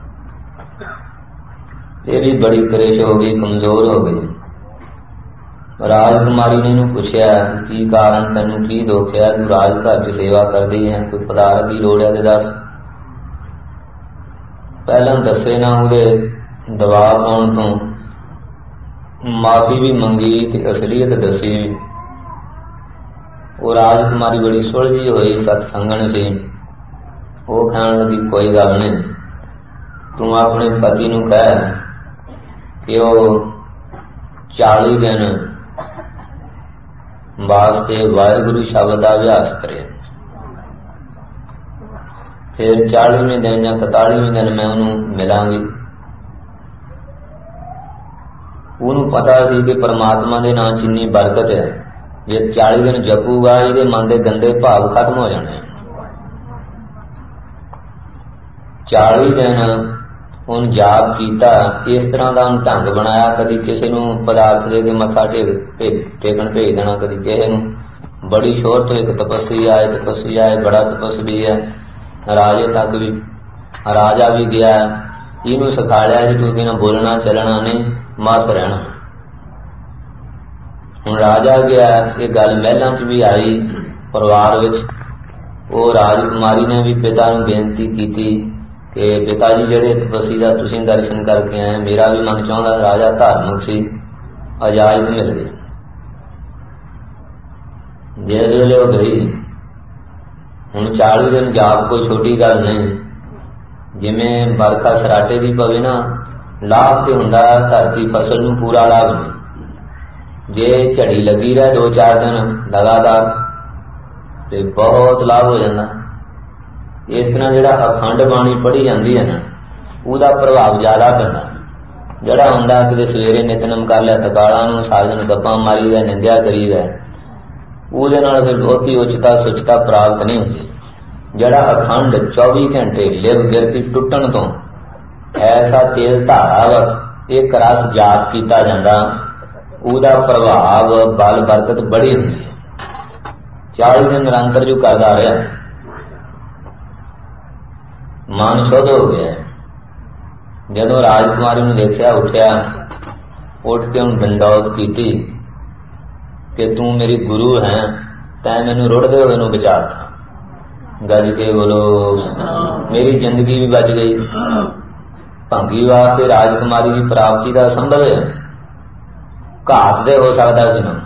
ਇਹ ਵੀ ਬੜੀ ਕਲੇਸ਼ ਹੋ ਗਈ, ਕਮਜ਼ੋਰ ਹੋ ਗਈ। ਰਾਜਕੁਮਾਰੀ ਨੇ ਇਹਨੂੰ ਪੁੱਛਿਆ ਕੀ ਕਾਰਨ, ਤੈਨੂੰ ਕੀ ਦੁੱਖ ਹੈ, ਤੂੰ ਰਾਜ ਘਰ 'ਚ ਸੇਵਾ ਕਰਦੀ ਹੈ, ਕੋਈ ਪਦਾਰਥ ਦੀ ਲੋੜ ਹੈ ਤੇ ਦੱਸ। ਪਹਿਲਾਂ ਦੱਸੇ ਨਾ, ਉਹਦੇ ਦਬਾਅ ਪਾਉਣ ਤੋਂ ਮਾਫੀ ਵੀ ਮੰਗੀ ਤੇ ਅਸਲੀਅਤ ਦੱਸੀ। ਉਹ ਰਾਜਕੁਮਾਰੀ ਬੜੀ ਸੁਲਝੀ ਹੋਈ ਸਤਸੰਗਣ ਸੀ। ਉਹ ਕਹਿਣ ਲੱਗੀ ਕੋਈ ਗੱਲ ਨਹੀਂ, ਤੂੰ ਆਪਣੇ ਪਤੀ ਨੂੰ ਕਹਿ ਕਿ ਉਹ 40 ਦਿਨ ਵਾਸਤੇ ਵਾਹਿਗੁਰੂ ਸ਼ਬਦ ਦਾ ਅਭਿਆਸ ਕਰੇ। फिर 40वें दिन या 41वें दिन मैं उन्होंने मिलांगी। उन्होंने पता सी कि परमात्मा के नाम च इन्नी बरकत है, जे 40 दिन जपूगा ये मन के गंदे भाव खत्म हो जाने। 40 दिन उन जाप किया, इस तरह का उन ढंग बनाया, कभी किसी को पदार्थ दे के मत्था टेकन भेज देना, कभी किसी को बड़ी शोहरत हो, एक तपस्वी आए बड़ा तपस्वी है, राजे तक भी राजा भी गया, इनू सिखा लिया जी तुसीं ना बोलना चलना नहीं, मस्त रहना। हुण राजा गया, ये गल महलों च भी आई परिवार विच। वो राजकुमारी ने भी पिता नूं बेनती की कि पिता जी जिहड़े तपस्वी दा तुसीं दर्शन करके आए, मेरा भी मन चाहुंदा। राजा धार्मिक सी, इजाजत मिल गई। जिस वेले वो गई, हुण 40 दिन जाप कोई छोटी गल नहीं। जिवें बरखा सराटे की पवे ना, लाभ तो हुंदा धरती फसल नूं पूरा लाभ नहीं। जे झड़ी लगी रहे 2-4 दिन लगातार तो बहुत लाभ हो जाता। इस तरह जिहड़ा अखंड बाणी पढ़ी जाती है ना, उसका प्रभाव ज्यादा पैंदा। जिहड़ा हुंदा कि सवेरे नितनम कर लिया, तकाला नूं सारे दिन गप्पां मारी दा, निंदिया करी दा, ਉਹਦੇ ਨਾਲ फिर ਬਹੁਤੀ उचता सुचता प्राप्त नहीं होती। ਜਿਹੜਾ अखंड 24 घंटे लिव बिरती टुटण तो ऐसा तेल धारावत एक रस जाप किया जाता, ਉਹਦਾ प्रभाव बल बरकत बड़ी होती है। 40 दिन निरंतर जो करता रहा, मन शुद्ध हो गया। जदों राजकुमारी ने देखा, उठया, उठ के उन्हें दंडौत की कि तू मेरी गुरु है, तै मैनू रुड़दे हुए नूं बचाता। गज के बोलो, मेरी जिंदगी भी बच गई। भंगी वास्ते राजकुमारी की प्राप्ति का संभव है, घात दे हो सकता सी ना।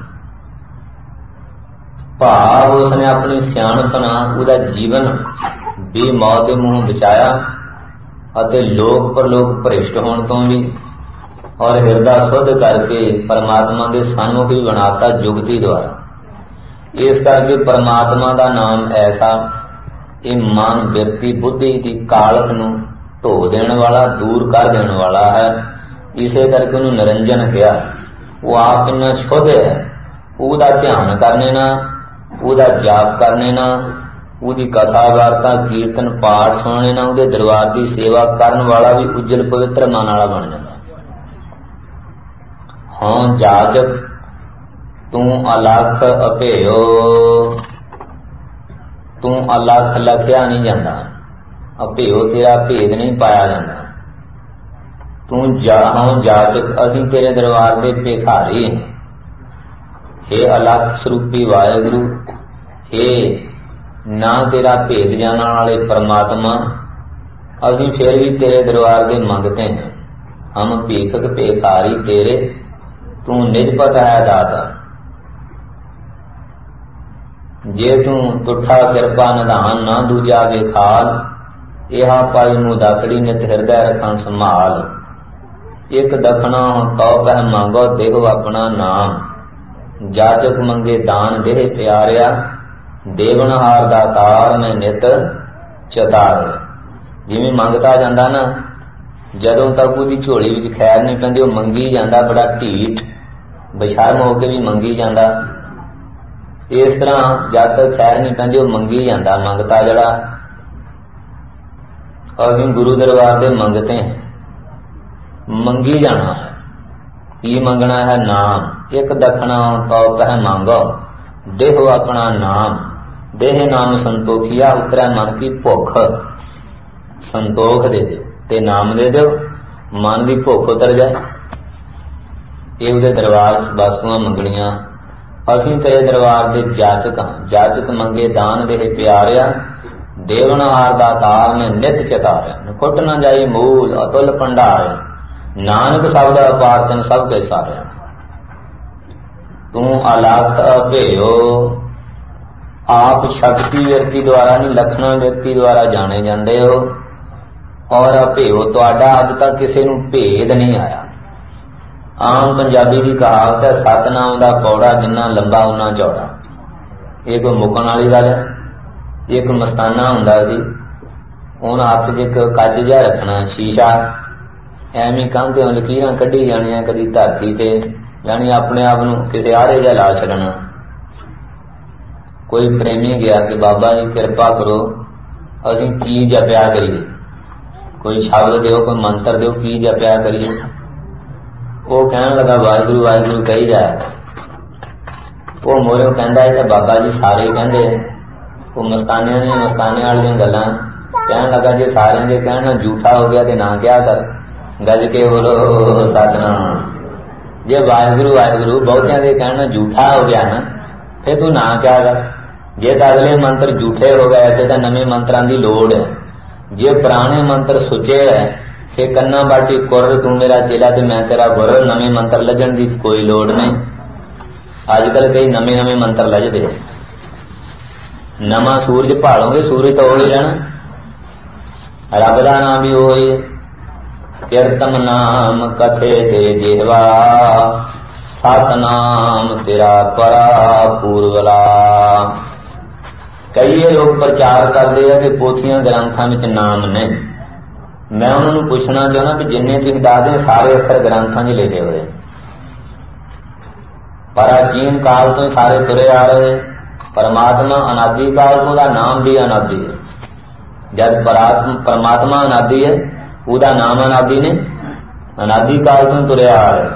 भाव उसने अपनी सियाणपना, उसका जीवन भी मौत के मुंह बचाया, अते लोक परलोक भ्रिष्ट होने तो भी, और हृदय शुद्ध करके परमात्मा के सन्मुख भी बनाता जुगती द्वारा। इस करके परमात्मा का नाम ऐसा ये मन व्यक्ति बुद्धि की कालख नूं धो देने वाला, दूर कर देने वाला है। इसे करके उन्होंने निरंजन किया। वो आप इन्ना शुद्ध है, उसका ध्यान करने ना, उसका जाप करने ना, उसकी कथा वार्ता कीर्तन पाठ सुनने ना, उसके दरबार की सेवा करने वाला भी उज्जल पवित्र मन वाला बन जाता। हाँ जाजक तू अलख अभेयो, तू अलख लखिया नहीं जाता, अभेयो तेरा भेद नहीं पाया जाता। तू हाँ जाजक, असीं तेरे दरबार के भिखारी हैं। हे अलख स्वरूपी वाहेगुरु, हे ना तेरा भेद जाने वाले परमात्मा, असीं फिर भी तेरे दरबार के मंगते हैं। हम भीखक भिखारी तेरे, तू निजपत है दाता। जे तू तुठा कृपा निधान, ना दूजा बेखाल, यहा पाई मुँह दाकड़ी नित हृदय रखा संभाल। एक दखना तो पह मांगो देहो अपना नाम, जाचक मंगे दान देह प्यारिया, देवनहार दातार में नित चतार। जिवें मंगता जांदा ना, जदों तक उसकी झोली विच खैर नहीं पैंदी, वो मंगी जांदा बड़ा ढीठ बेशर्म होकर भी मंगी जांदा। इस तरह जब तक खैर नहीं पैंदी, वो मंगी जांदा। मंगता जड़ा असीं गुरु दरबार दे मंगते हैं, मंगी जाना है। की मंगना है? नाम। एक दखना तो पह मांगो देहो अपना नाम, देह नाम संतोखिया, उतरै मन की भुख। संतोख दे दो ते नाम दे दो, मन की भुख उतर जाए। ये उसके दरबार वस्तुआं मंगणियां। असीं तेरे दरबार के जाचक हां। जाचक मंगे दान देह प्यारिया, देवनहार दातार ने नित चतारिया। खुट न जाई मूल अतुल भंडार, नानक शब्द अपार तन सब के सारिया। तू अलख अभेयो, आप शक्ति व्यक्ति द्वारा नहीं लखना व्यक्ति द्वारा जाने जाते हो। और अभेयो तुहाडा अज तक किसी नूं भेद नहीं आया। आम पंजाबी की कहावत है, सतनाम का पौड़ा जिन्ना लंबा उन्ना चौड़ा। ये कोई मुकण वाली गल है। एक मस्ताना हुंदा सी, ਉਹਨੂੰ ਹੱਥ 'ਚ ਇੱਕ ਕੱਚ ਜਿਹਾ ਰੱਖਣਾ ਸ਼ੀਸ਼ਾ, ਐਵੇਂ ਕੰਧ ਲਕੀਰਾਂ ਕੱਢੀ ਜਾਣੀਆਂ, ਕਦੀ ਧਰਤੀ ਤੇ ਜਾਣੀ ਆਪਣੇ ਆਪ ਨੂੰ ਕਿਸੇ ਆਰੇ ਜਿਹਾ ਲਾ ਛੱਡਣਾ। ਕੋਈ ਪ੍ਰੇਮੀ ਗਿਆ ਕਿ ਬਾਬਾ ਜੀ ਕਿਰਪਾ ਕਰੋ ਅਸੀਂ ਕੀ ਜਪਿਆ ਕਰੀਏ, ਕੋਈ ਸ਼ਬਦ ਦਿਓ, ਕੋਈ ਮੰਤਰ ਦਿਓ, ਕੀ ਜਪਿਆ ਕਰੀਏ। ਉਹ ਕਹਿਣ ਲੱਗਾ ਵਾਹਿਗੁਰੂ ਵਾਹਿਗੁਰੂ ਕਹੀ ਜਾਏ। ਉਹ ਮੋਰਿਓ ਕਹਿੰਦਾ ਇਹ ਤਾਂ ਬਾਬਾ ਜੀ ਸਾਰੇ ਕਹਿੰਦੇ। ਉਹ ਮਸਤਾਨਿਆਂ ਨੇ ਮਸਤਾਨਿਆਂ ਵਾਲੀਆਂ ਗੱਲਾਂ ਕਹਿਣ ਲੱਗਾ, ਜੇ ਸਾਰਿਆਂ ਦੇ ਕਹਿਣ ਨਾਲ ਝੂਠਾ ਹੋ ਗਿਆ ਤੇ ਨਾ ਕਿਹਾ ਕਰ, ਗੱਜ ਕੇ ਬੋਲੋ ਸਤਿਨਾਮ। ਜੇ ਵਾਹਿਗੁਰੂ ਵਾਹਿਗੁਰੂ ਬਹੁਤਿਆਂ ਦੇ ਕਹਿਣ ਨਾਲ ਝੂਠਾ ਹੋ ਗਿਆ ਨਾ, ਫਿਰ ਤੂੰ ਨਾ ਕਿਹਾ ਕਰ। ਜੇ ਤਾਂ ਅਗਲੇ ਮੰਤਰ ਝੂਠੇ ਹੋ ਗਏ ਤੇ ਤਾਂ ਨਵੇਂ ਮੰਤਰਾਂ ਦੀ ਲੋੜ ਹੈ। ਜੇ ਪੁਰਾਣੇ ਮੰਤਰ ਸੁੱਚੇ ਹੈ ਫਿਰ ਕੰਨਾ ਬਾਟੀ ਕੁਰ ਤੂੰ ਮੇਰਾ ਚੇਲਾ ਤੇ ਮੈਂ ਤੇਰਾ ਗੁਰ, ਨਵੇਂ ਮੰਤਰ ਲੱਜਣ ਦੀ ਕੋਈ ਲੋੜ ਨਹੀਂ। ਅੱਜ ਕੱਲ ਕਈ ਨਵੇਂ ਨਵੇਂ ਮੰਤਰ ਲੱਜਦੇ। ਨਵਾਂ ਸੂਰਜ ਭਾਲੋਗੇ, ਸੂਰਜ ਤਾਂ ਉਹੀ ਰਹਿਣਾ, ਰੱਬ ਦਾ ਨਾਮ ਵੀ ਉਹੀ। ਕੀਰਤਨ ਨਾਮ ਕਥੇ ਤੇ ਜਿਹਵਾ, ਸਤਨਾਮ ਤੇਰਾ ਪਰਾ ਪੂਰਵਲਾ। ਕਈ ਲੋਕ ਪ੍ਰਚਾਰ ਕਰਦੇ ਆ ਕਿ ਪੋਥੀਆਂ ਗ੍ਰੰਥਾਂ ਵਿੱਚ ਨਾਮ ਨਹੀਂ। ਮੈਂ ਉਹਨਾਂ ਨੂੰ ਪੁੱਛਣਾ ਚਾਹੁੰਦਾ ਵੀ ਜਿੰਨੇ ਤੁਸੀਂ ਦੱਸਦੇ ਸਾਰੇ ਅੱਖਰ ਗ੍ਰੰਥਾਂ 'ਚ ਲਿਖੇ ਹੋਏ, ਪ੍ਰਾਚੀਨ ਕਾਲ ਤੋਂ ਸਾਰੇ ਤੁਰੇ ਆ ਰਹੇ। ਪਰਮਾਤਮਾ ਅਨਾਦਿ ਕਾਲ ਤੋਂ, ਉਹਦਾ ਨਾਮ ਵੀ ਅਨਾਦਿ ਹੈ। ਜਦ ਪਰਮਾਤਮਾ ਅਨਾਦਿ ਹੈ, ਉਹਦਾ ਨਾਮ ਅਨਾਦਿ ਨੇ, ਅਨਾਦਿ ਕਾਲ ਤੋਂ ਤੁਰਿਆ ਆ ਰਿਹਾ।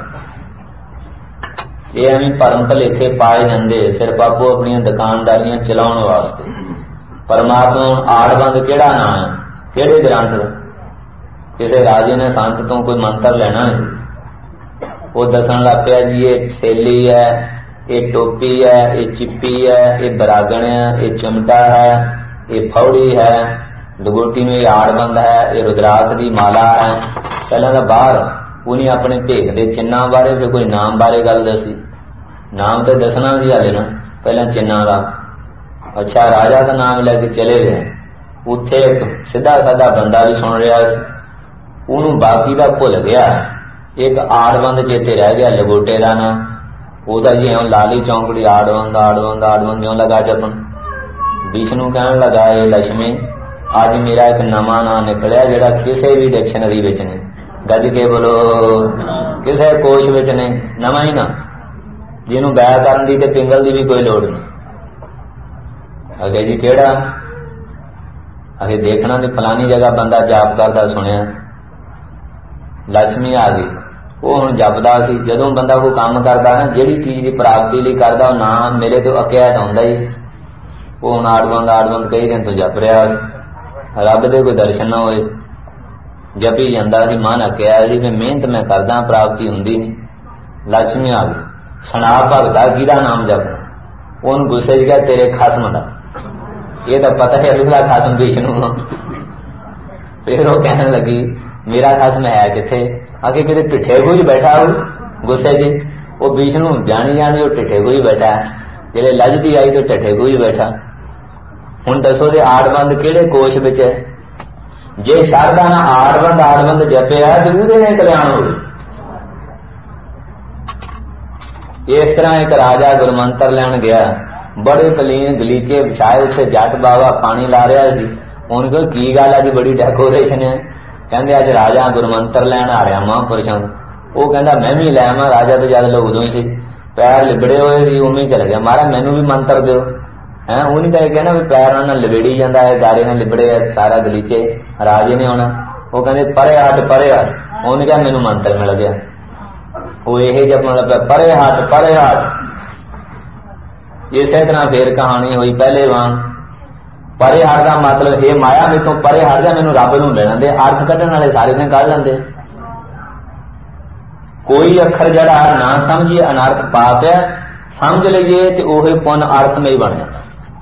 ਇਹ ਐਵੇਂ ਭਰਮ ਭੁਲੇਖੇ ਪਾਏ ਜਾਂਦੇ ਸਿਰਫ ਆਪੋ ਆਪਣੀਆਂ ਦੁਕਾਨਦਾਰੀਆਂ ਚਲਾਉਣ ਵਾਸਤੇ। ਪਰਮਾਤਮਾ ਆੜਬੰਦ ਕਿਹੜਾ ਨਾਂ ਹੈ, ਕਿਹੜੇ ਗ੍ਰੰਥ ਦਾ? ਕਿਸੇ ਰਾਜੇ ਨੇ ਸੰਤ ਤੋਂ ਕੋਈ ਮੰਤਰ ਲੈਣਾ ਸੀ, ਉਹ ਦੱਸਣ ਲੱਗ ਪਿਆ ਜੀ ਇਹ ਛੇਲੀ ਹੈ, ਇਹ ਟੋਪੀ ਹੈ, ਇਹ ਚਿੱਪੀ ਹੈ, ਇਹ ਬਰਾਗਣ ਹੈ, ਇਹ ਚਿਮਟਾ ਹੈ, ਇਹ ਫੌੜੀ ਹੈ, ਦਗੋਟੀ ਨੂੰ ਇਹ ਆੜਬੰਦ ਹੈ, ਇਹ ਰੁਦਰਾਕ ਦੀ ਮਾਲਾ ਹੈ। ਪਹਿਲਾਂ ਤਾਂ ਬਾਹਰ ਉਹਨੇ ਆਪਣੇ ਭੇਖ ਦੇ ਚਿੰਨ੍ਹਾਂ ਬਾਰੇ ਫਿਰ ਕੋਈ ਨਾਮ ਬਾਰੇ ਗੱਲ ਦੱਸੀ। ਨਾਮ ਤਾਂ ਦੱਸਣਾ ਸੀ ਹਾਲੇ ਨਾ, ਪਹਿਲਾਂ ਚਿੰਨ੍ਹਾਂ ਦਾ। ਅੱਛਾ, ਰਾਜਾ ਦਾ ਨਾਮ ਲੈ ਕੇ ਚਲੇ ਗਏ। ਉੱਥੇ ਇੱਕ ਸਿੱਧਾ ਸਾਦਾ ਬੰਦਾ ਵੀ ਸੁਣ ਰਿਹਾ ਸੀ, ਉਹਨੂੰ ਬਾਕੀ ਦਾ ਭੁੱਲ ਗਿਆ। ਇੱਕ ਆੜਬੰਦ ਚੇਤੇ ਰਹਿ ਗਿਆ, ਲਗੋਟੇ ਦਾ ਨਾਂ। ਉਹਦਾ ਜੀ ਐਂ ਲਾਲੀ ਚੌਂਕੜੀ ਆੜਬੰਦ ਆੜਬੰਦ ਆੜਬੰਦ ਜਿਉਂ ਲਗਾ ਜਪਣ। ਵਿਸ਼ਨੂੰ ਕਹਿਣ ਲੱਗਾ ਇਹ ਲక్ష్ਮੀ ਅੱਜ ਮੇਰਾ ਇੱਕ ਨਵਾਂ ਨਾਂ ਨਿਕਲਿਆ ਜਿਹੜਾ ਕਿਸੇ ਵੀ ਡਿਕਸ਼ਨਰੀ ਵਿੱਚ ਨਹੀਂ। ਗੱਜ ਕੇ ਬੋਲੋ, ਕਿਸੇ ਕੋਸ਼ ਵਿੱਚ ਨਹੀਂ, ਨਵਾਂ ਹੀ ਨਾ, ਜਿਹਨੂੰ ਬੈ ਕਰਨ ਦੀ ਤੇ ਪਿੰਗਲ ਦੀ ਵੀ ਕੋਈ ਲੋੜ ਨਹੀਂ। ਅਗੇ ਜੀ ਕਿਹੜਾ? ਅਗੇ ਦੇਖਣਾ ਤੇ ਫਲਾਨੀ ਜਗ੍ਹਾ ਬੰਦਾ ਜਾਪ ਕਰਦਾ ਸੁਣਿਆ, ਲక్ష్ਮੀ ਆ ਗਈ। ਉਹ ਹੁਣ ਜਪਦਾ ਸੀ। ਜਦੋਂ ਬੰਦਾ ਕੋਈ ਕੰਮ ਕਰਦਾ ਨਾ, ਜਿਹੜੀ ਚੀਜ਼ ਦੀ ਪ੍ਰਾਪਤੀ ਲਈ ਕਰਦਾ, ਉਹ ਨਾਮ ਮਿਲੇ ਤੋਂ ਅਕਿਆਤ ਹੁੰਦਾ ਹੀ। ਉਹ ਹੁਣ ਆੜਬੰਦ ਆੜਬੰਦ ਕਈ ਦਿਨ ਤੋਂ ਜਪ ਰਿਹਾ ਸੀ, ਰੱਬ ਦੇ ਕੋਈ ਦਰਸ਼ਨ ਨਾ ਹੋਏ, ਜਪੀ ਜਾਂਦਾ ਸੀ। ਮਨ ਅਕਿਆ ਸੀ ਵੀ ਮਿਹਨਤ ਮੈਂ ਕਰਦਾ, ਪ੍ਰਾਪਤੀ ਹੁੰਦੀ ਨਹੀਂ। ਲక్ష్ਮੀ ਆ ਗਈ। ਸੁਣਾ ਭਗਤਾ ਕਿਹਦਾ ਨਾਮ ਜਪਣਾ? ਉਹਨੂੰ ਗੁੱਸੇ 'ਚ ਕਿਹਾ ਤੇਰੇ ਖਸਮ ਦਾ। ਇਹ ਤਾਂ ਪਤਾ ਹੈ ਅਗਲਾ ਖਸਮ ਵਿਸ਼ਨੂੰ। ਫਿਰ ਉਹ ਕਹਿਣ ਲੱਗੀ ਮੇਰਾ ਖਸਮ ਹੈ ਕਿੱਥੇ? ਆਗੇ ਕਿਤੇ ਢਿੱਠੇ ਕੋਈ ਬੈਠਾ ਹੋ ਗੁੱਸੇ 'ਚ। ਉਹ ਵਿਸ਼ਨੂੰ ਜਾਣੀ ਜਾਣੀ ਉਹ ਢਿੱਠੇ ਕੋਈ ਬੈਠਾ, ਜਿਹੜੇ ਲੱਜਦੀ ਆਈ ਤੋਂ ਢਿੱਠੇ ਕੋਈ ਬੈਠਾ। ਹੁਣ ਦੱਸੋ ਦੇ ਆੜਬੰਦ ਕਿਹੜੇ ਕੋਸ਼ ਵਿੱਚ ਹੈ? ਜੇ ਸ਼ਰਧਾ ਨਾਲ ਆੜਬੰਦ ਆੜਬੰਦ ਜਪਿਆ ਤੇ ਉਹਦੇ ਨਾਲ ਕਲਿਆਣ ਹੋਵੇ। ਇਸ ਤਰ੍ਹਾਂ ਇੱਕ ਰਾਜਾ ਗੁਰਮੰਤਰ ਲੈਣ ਗਿਆ, ਬੜੇ ਕਲੀਨ ਗਲੀਚੇ ਵਿਛਾਏ, ਉੱਥੇ ਜੱਟ ਬਾਵਾ ਪਾਣੀ ਲਾ ਰਿਹਾ ਸੀ। ਉਹਨੇ ਕਿਹਾ ਕੀ ਗੱਲ ਅੱਜ ਬੜੀ ਡੈਕੋਰੇਸ਼ਨ ਹੈ? ਕਹਿੰਦੇ ਅੱਜ ਰਾਜਾ ਗੁਰਮੰਤਰ ਲੈਣ ਆ ਰਿਹਾ ਮਹਾਂਪੁਰਸ਼ਾਂ। ਉਹ ਕਹਿੰਦਾ ਮੈਂ ਵੀ ਲੈ ਆਵਾਂ। ਰਾਜਾ ਤੋਂ ਜਦ ਲੋਕ ਉਦੋਂ ਹੀ ਸੀ, ਪੈਰ ਲਿਬੜੇ ਹੋਏ ਸੀ, ਉਵੇਂ ਹੀ ਚਲ ਗਿਆ। ਮਹਾਰਾਜ ਮੈਨੂੰ ਵੀ ਮੰਤਰ ਦਿਓ। ਹੈਂ, ਉਹ ਨਹੀਂ ਤਾਂ ਇਹ ਕਹਿਣਾ ਵੀ ਪੈਰਾਂ ਨਾਲ ਲਿਬੜੀ ਜਾਂਦਾ ਹੈ, ਗਾਰੇ ਨਾਲ ਲਿਬੜੇ ਹੈ ਸਾਰਾ ਗਲੀਚੇ। ਰਾਜੇ ਨੇ ਆਉਣਾ, ਉਹ ਕਹਿੰਦੇ ਪਰੇ ਹੱਟ ਪਰੇ ਹੱਟ। ਉਹਨੇ ਕਿਹਾ ਮੈਨੂੰ ਮੰਤਰ ਮਿਲ ਗਿਆ। ਉਹ ਇਹ ਜਪਣ ਲੱਗਾ ਪਰੇ ਹੱਟ ਪਰੇ ਹੱਟ। ਇਸੇ ਤਰ੍ਹਾਂ ਫੇਰ ਕਹਾਣੀ ਹੋਈ ਪਹਿਲੇ ਵਾਂਗ। ਪਰੇ ਹੱਟ ਦਾ ਮਤਲਬ ਇਹ ਮਾਇਆ ਮੇਰੇ ਤੋਂ ਪਰੇ ਹਟ ਜਾ, ਮੈਨੂੰ ਰੱਬ ਨੂੰ ਲੈਣ ਦੇ। ਅਰਥ ਕੱਢਣ ਵਾਲੇ ਸਾਰੇ ਦਿਨ ਕੱਢ ਲੈਂਦੇ। ਕੋਈ ਅੱਖਰ ਜਿਹੜਾ ਨਾ ਸਮਝੀਏ ਅਨਰਥ ਪਾਪ ਹੈ, ਸਮਝ ਲਈਏ ਤੇ ਉਹ ਪੁੰਨ ਅਰਥਮਈ ਬਣ ਜਾਂਦਾ।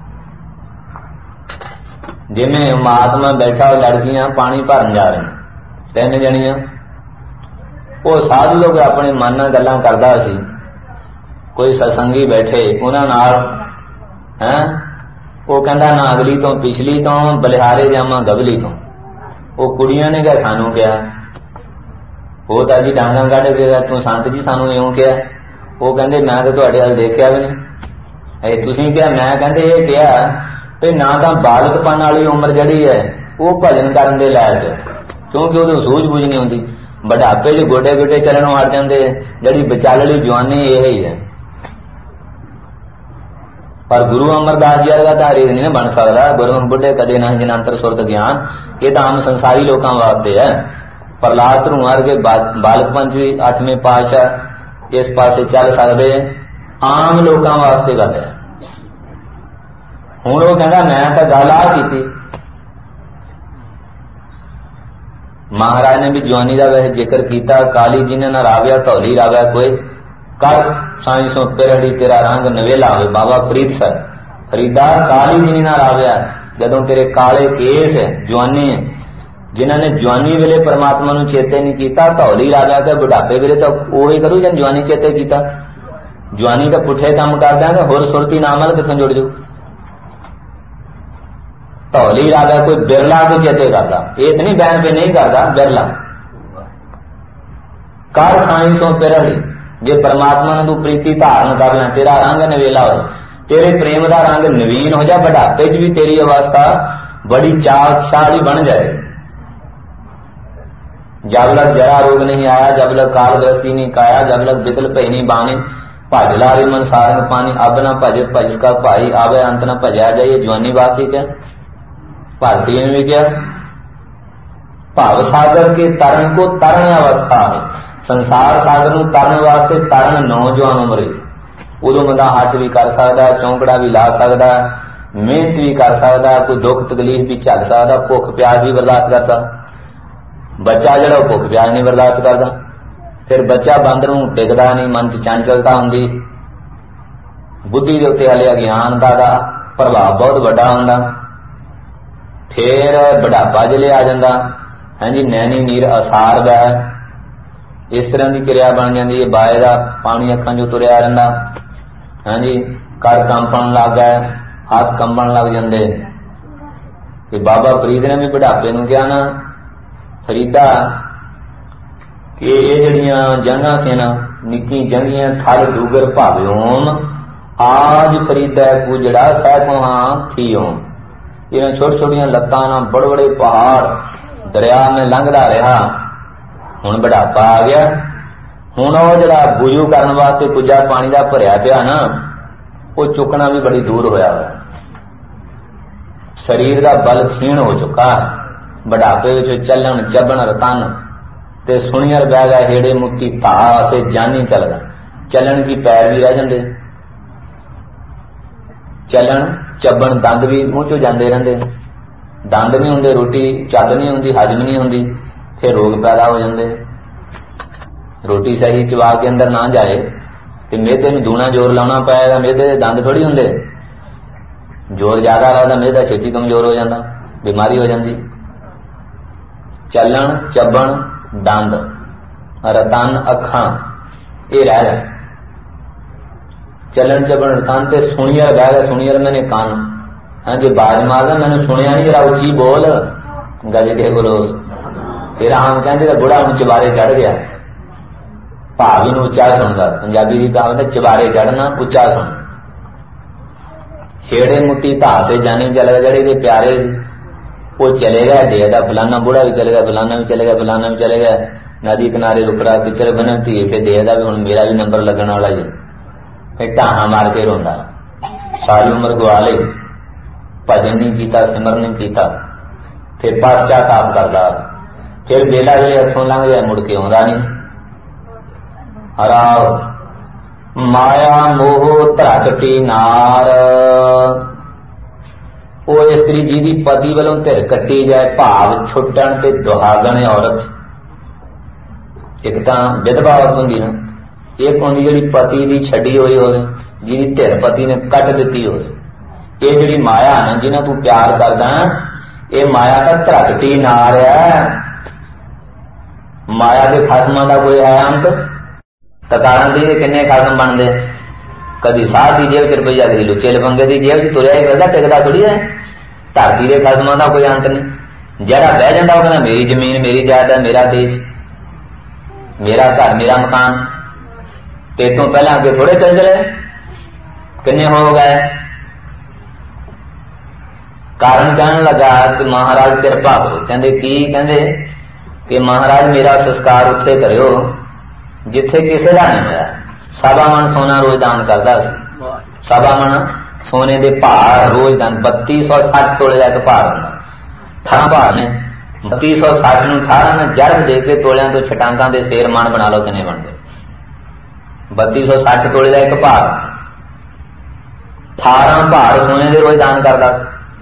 ਜਿਵੇਂ ਮਹਾਤਮਾ ਬੈਠਾ, ਲੜਕੀਆਂ ਪਾਣੀ ਭਰਨ ਜਾ ਰਹੀਆਂ, 3 ਜਣੀਆਂ। ਉਹ ਸਾਧੂ ਲੋਕ ਆਪਣੇ ਮਨ ਨਾਲ ਗੱਲਾਂ ਕਰਦਾ ਸੀ। ਕੋਈ ਸਤਸੰਗੀ ਬੈਠੇ ਉਹਨਾਂ ਨਾਲ, ਹੈਂ, ਉਹ ਕਹਿੰਦਾ ਨਾ ਅਗਲੀ ਤੋਂ ਪਿਛਲੀ ਤੋਂ ਬਲਿਹਾਰੇ ਜਾਵਾਂ ਗਬਲੀ ਤੋਂ। ਉਹ ਕੁੜੀਆਂ ਨੇ ਕਿਹਾ ਸਾਨੂੰ ਕਿਹਾ। ਉਹ ਤਾਂ ਜੀ ਡਾਂਗਾਂ ਕੱਢ ਕੇ ਤੂੰ ਸੰਤ ਜੀ ਸਾਨੂੰ ਇਉਂ ਕਿਹਾ। ਉਹ ਕਹਿੰਦੇ ਮੈਂ ਤਾਂ ਤੁਹਾਡੇ ਵੱਲ ਦੇਖਿਆ ਵੀ ਨਹੀਂ। ਤੁਸੀਂ ਕਿਹਾ? ਮੈਂ ਕਹਿੰਦੇ ਇਹ ਕਿਹਾ ਵੀ ਨਾ ਤਾਂ ਬਾਲਕਪਨ ਵਾਲੀ ਉਮਰ ਜਿਹੜੀ ਹੈ वो भजन करन दे लायक, क्योंकि उदों सूझबूझ नहीं होंदी। बुढ़ापे च गोडे गोडे चलनों हट जाते, जिहड़ी विचालड़ी जवानी यही है। पर गुरु अमरदास जी वर्गा तो हरेक नहीं बन सकता। गुरमुख बुढ़े कदे ना जिन्हां अंतर सुरत ज्ञान, ये तो आम संसारी लोगों वास्ते है। प्रहलाद धरूआर के बालक पंच भी 8वें पातशाह इस पासे चल सकते, आम लोगों वास्ते गल है। हुण वो कहता मैं तो गल आ की। महाराज ने भी जवानी का वैसे जिक्र किया, काली जी ने ना राव्या धौली राव्या कोई, कर साइंसों पिरहड़ी तेरा रंग नवेला हो। बाबा फरीद सर फरीदा काली जी ने ना राव्या, जदों तेरे काले केस है जवानी है, जिन्होंने जवानी वेले परमात्मा नूं चेते नहीं किया, धौली राव्या के बुढ़ापे वेले तो वो ही करू जन जवानी चेते किया। जवानी तो पुठे काम कर देंगे, होर सुरती नामल कितों जुड़ जाऊ। धौली राव्या कोई बिरला को चेते करता, ये इतनी बहन पे नहीं करता बिरला। कर साइंसों पिरहड़ी, जे परमात्मा ने तू प्रीति धारण कर लें, तेरा रंग नवेला हो, तेरे प्रेम का रंग नवीन हो जाए, बुढ़ापे च भी तेरी अवस्था बड़ी चालशाली बन जाए। जब लग जरा रोग नहीं आया, जब लग काल ग्रस्ती नहीं काया, जब लग बितल पे नहीं बाने, भज लारे मन सारंग पानी, अब न भजत भज का भाई, आवे अंत न भजा जाए। जवानी बात ही क्या, भारतीय ने भी क्या, भाव सागर के तरण को तरण अवस्था है। संसार सागर नूं तरन वास्ते तरण नौजवान उम्र, उदों बंदा हट भी कर सकता, चौंकड़ा भी ला सकता, मेहनत भी कर सकता, कोई दुख तकलीफ भी झल सकता, भुख प्यास भी बर्दाश्त करता। बच्चा जिहड़ा भुख प्यास नहीं बर्दाश्त करता, फिर बच्चा बंदर नूं टिकदा नहीं, मन च चंचलता हुंदी, बुद्धि दे उत्ते हले अज्ञानता दा प्रभाव बहुत वड्डा हुंदा। फिर बुढ़ापा जिले आ जांदा है जी, नैनी नीर असार दा है, इस तरह की क्रिया बन जाती है। बाए का पानी अखां चों तुरिया रहिंदा है जी, कर कंपन लग गए, हाथ कंबन लग जाते। कि बाबा फरीद ने भी बुढ़ापे नूं कहा ना, फरीदा कि ये जड़ियां जंगा से ना निकी जंगियां थल डूगर भाव्योम, आज फरीदा पूजड़ा सैकों थी ओम। इन्हें छोटी छोटिया लत्तां ना बड़े बड़े पहाड़ दरिया में लंघदा रहा, हुण बुढ़ापा आ गया। हुण वो जिहड़ा बुजू करन वास्ते कुजा पानी का भरिया पिया ना, वो चुकना भी बड़ी दूर होया हुआ। शरीर का बल क्षीण हो चुका है। बुढ़ापे विच चलन चबन रतन ते सुनियर बह गए, हेड़े मुक्ति धा से जानी चल गया। चलन की पैर भी रह जाते, चलन चबन दंद भी मुंह चो जाते रहते, दंद नहीं होंगे, रोटी चब नहीं होंगी, हजम नहीं होंगी, फिर रोग पैदा हो जाते। रोटी सही चबा के अंदर ना जाए तो मेदे में दूना जोर लाना पाएगा, मेदे के दंद थोड़ी होंगे, जोर ज्यादा लगता मेदा छेती कमजोर हो जाता, बीमारी हो जाती। चलन चबन दंद रतन अखां ये रह जाए। चलन चबन रतन ते सुनियर बह गया, सुनियर मैंने कान, हाँ जी बाज मारदा मैंने सुनिया नहीं, जरा उची बोल गज के गुरु। फिर हम कहते बुढ़ा हम चबारे चढ़ गया, भावी नूं उच्चा सुनदा, पंजाबी की कहावत है चबारे चढ़ना उच्चा सुन। खेड़े मुट्टी धा से जानी चल गया, जड़े के प्यारे वो चले गए, देदा फलाना बुढ़ा भी चले गया, फलाना भी चले गया, फलाना भी चले गया, नदी किनारे रुकरा पिछड़ बने थी, फिर देदा भी हुण मेरा भी नंबर लगन वाला जी। फिर ढाहा मार के रोंदा, सारी उम्र गवा ले, भजन नहीं किया, सिमरन नहीं किया, फिर पश्चाताप करदा, फिर बेला जो हथों लंघ जाए मुड़ के आउंदा नहीं। हराव माया मोह धरकटी नार, वो स्त्री जी की पति वालों धिर कट्टी जाए, भाव छुट्टन ते दुहागण औरत। एक तो विधवा औरत होंगी ना, एक होंगी जी पति की छड़ी हुई हो, जिहदी धिर पति ने कट दी हो। ये जी माया ना जिन्हें तू प्यार करदा, ये माया का धरकटी नार है। माया के खसमां का कोई है अंत? तकारां दी किन्ने खसम बनते, कदी साह की जेब च रुपया, कदी लुचे लफंगे की जेब च तुरया ही फिरदा, टिकदा थोड़ी है। धरती के खसमां का कोई अंत नहीं। जरा बह जाता वो कहना मेरी जमीन मेरी जायदाद मेरा देश मेरा घर मेरा मकान, ते तो पहले अगे थोड़े चल रहे, किन्ने हो गए। कारण कहन लगा कि महाराज कृपा करो। कहते की? कहते कि महाराज मेरा संस्कार उत्थे करियो जिथे किसी का नहीं होया। सवा मन सोना रोज दान करता, सवा मन सोने के भार रोज दान। 3260 तोले का एक भार होंगे, 18 भार ने 3260 ਨੂੰ 18 ने जर्ब दे के तोलिया तो छटांगा के शेर मान बना लो किने बनते। 3260 तोले का एक भार, 18 भार सोने के रोज दान करता।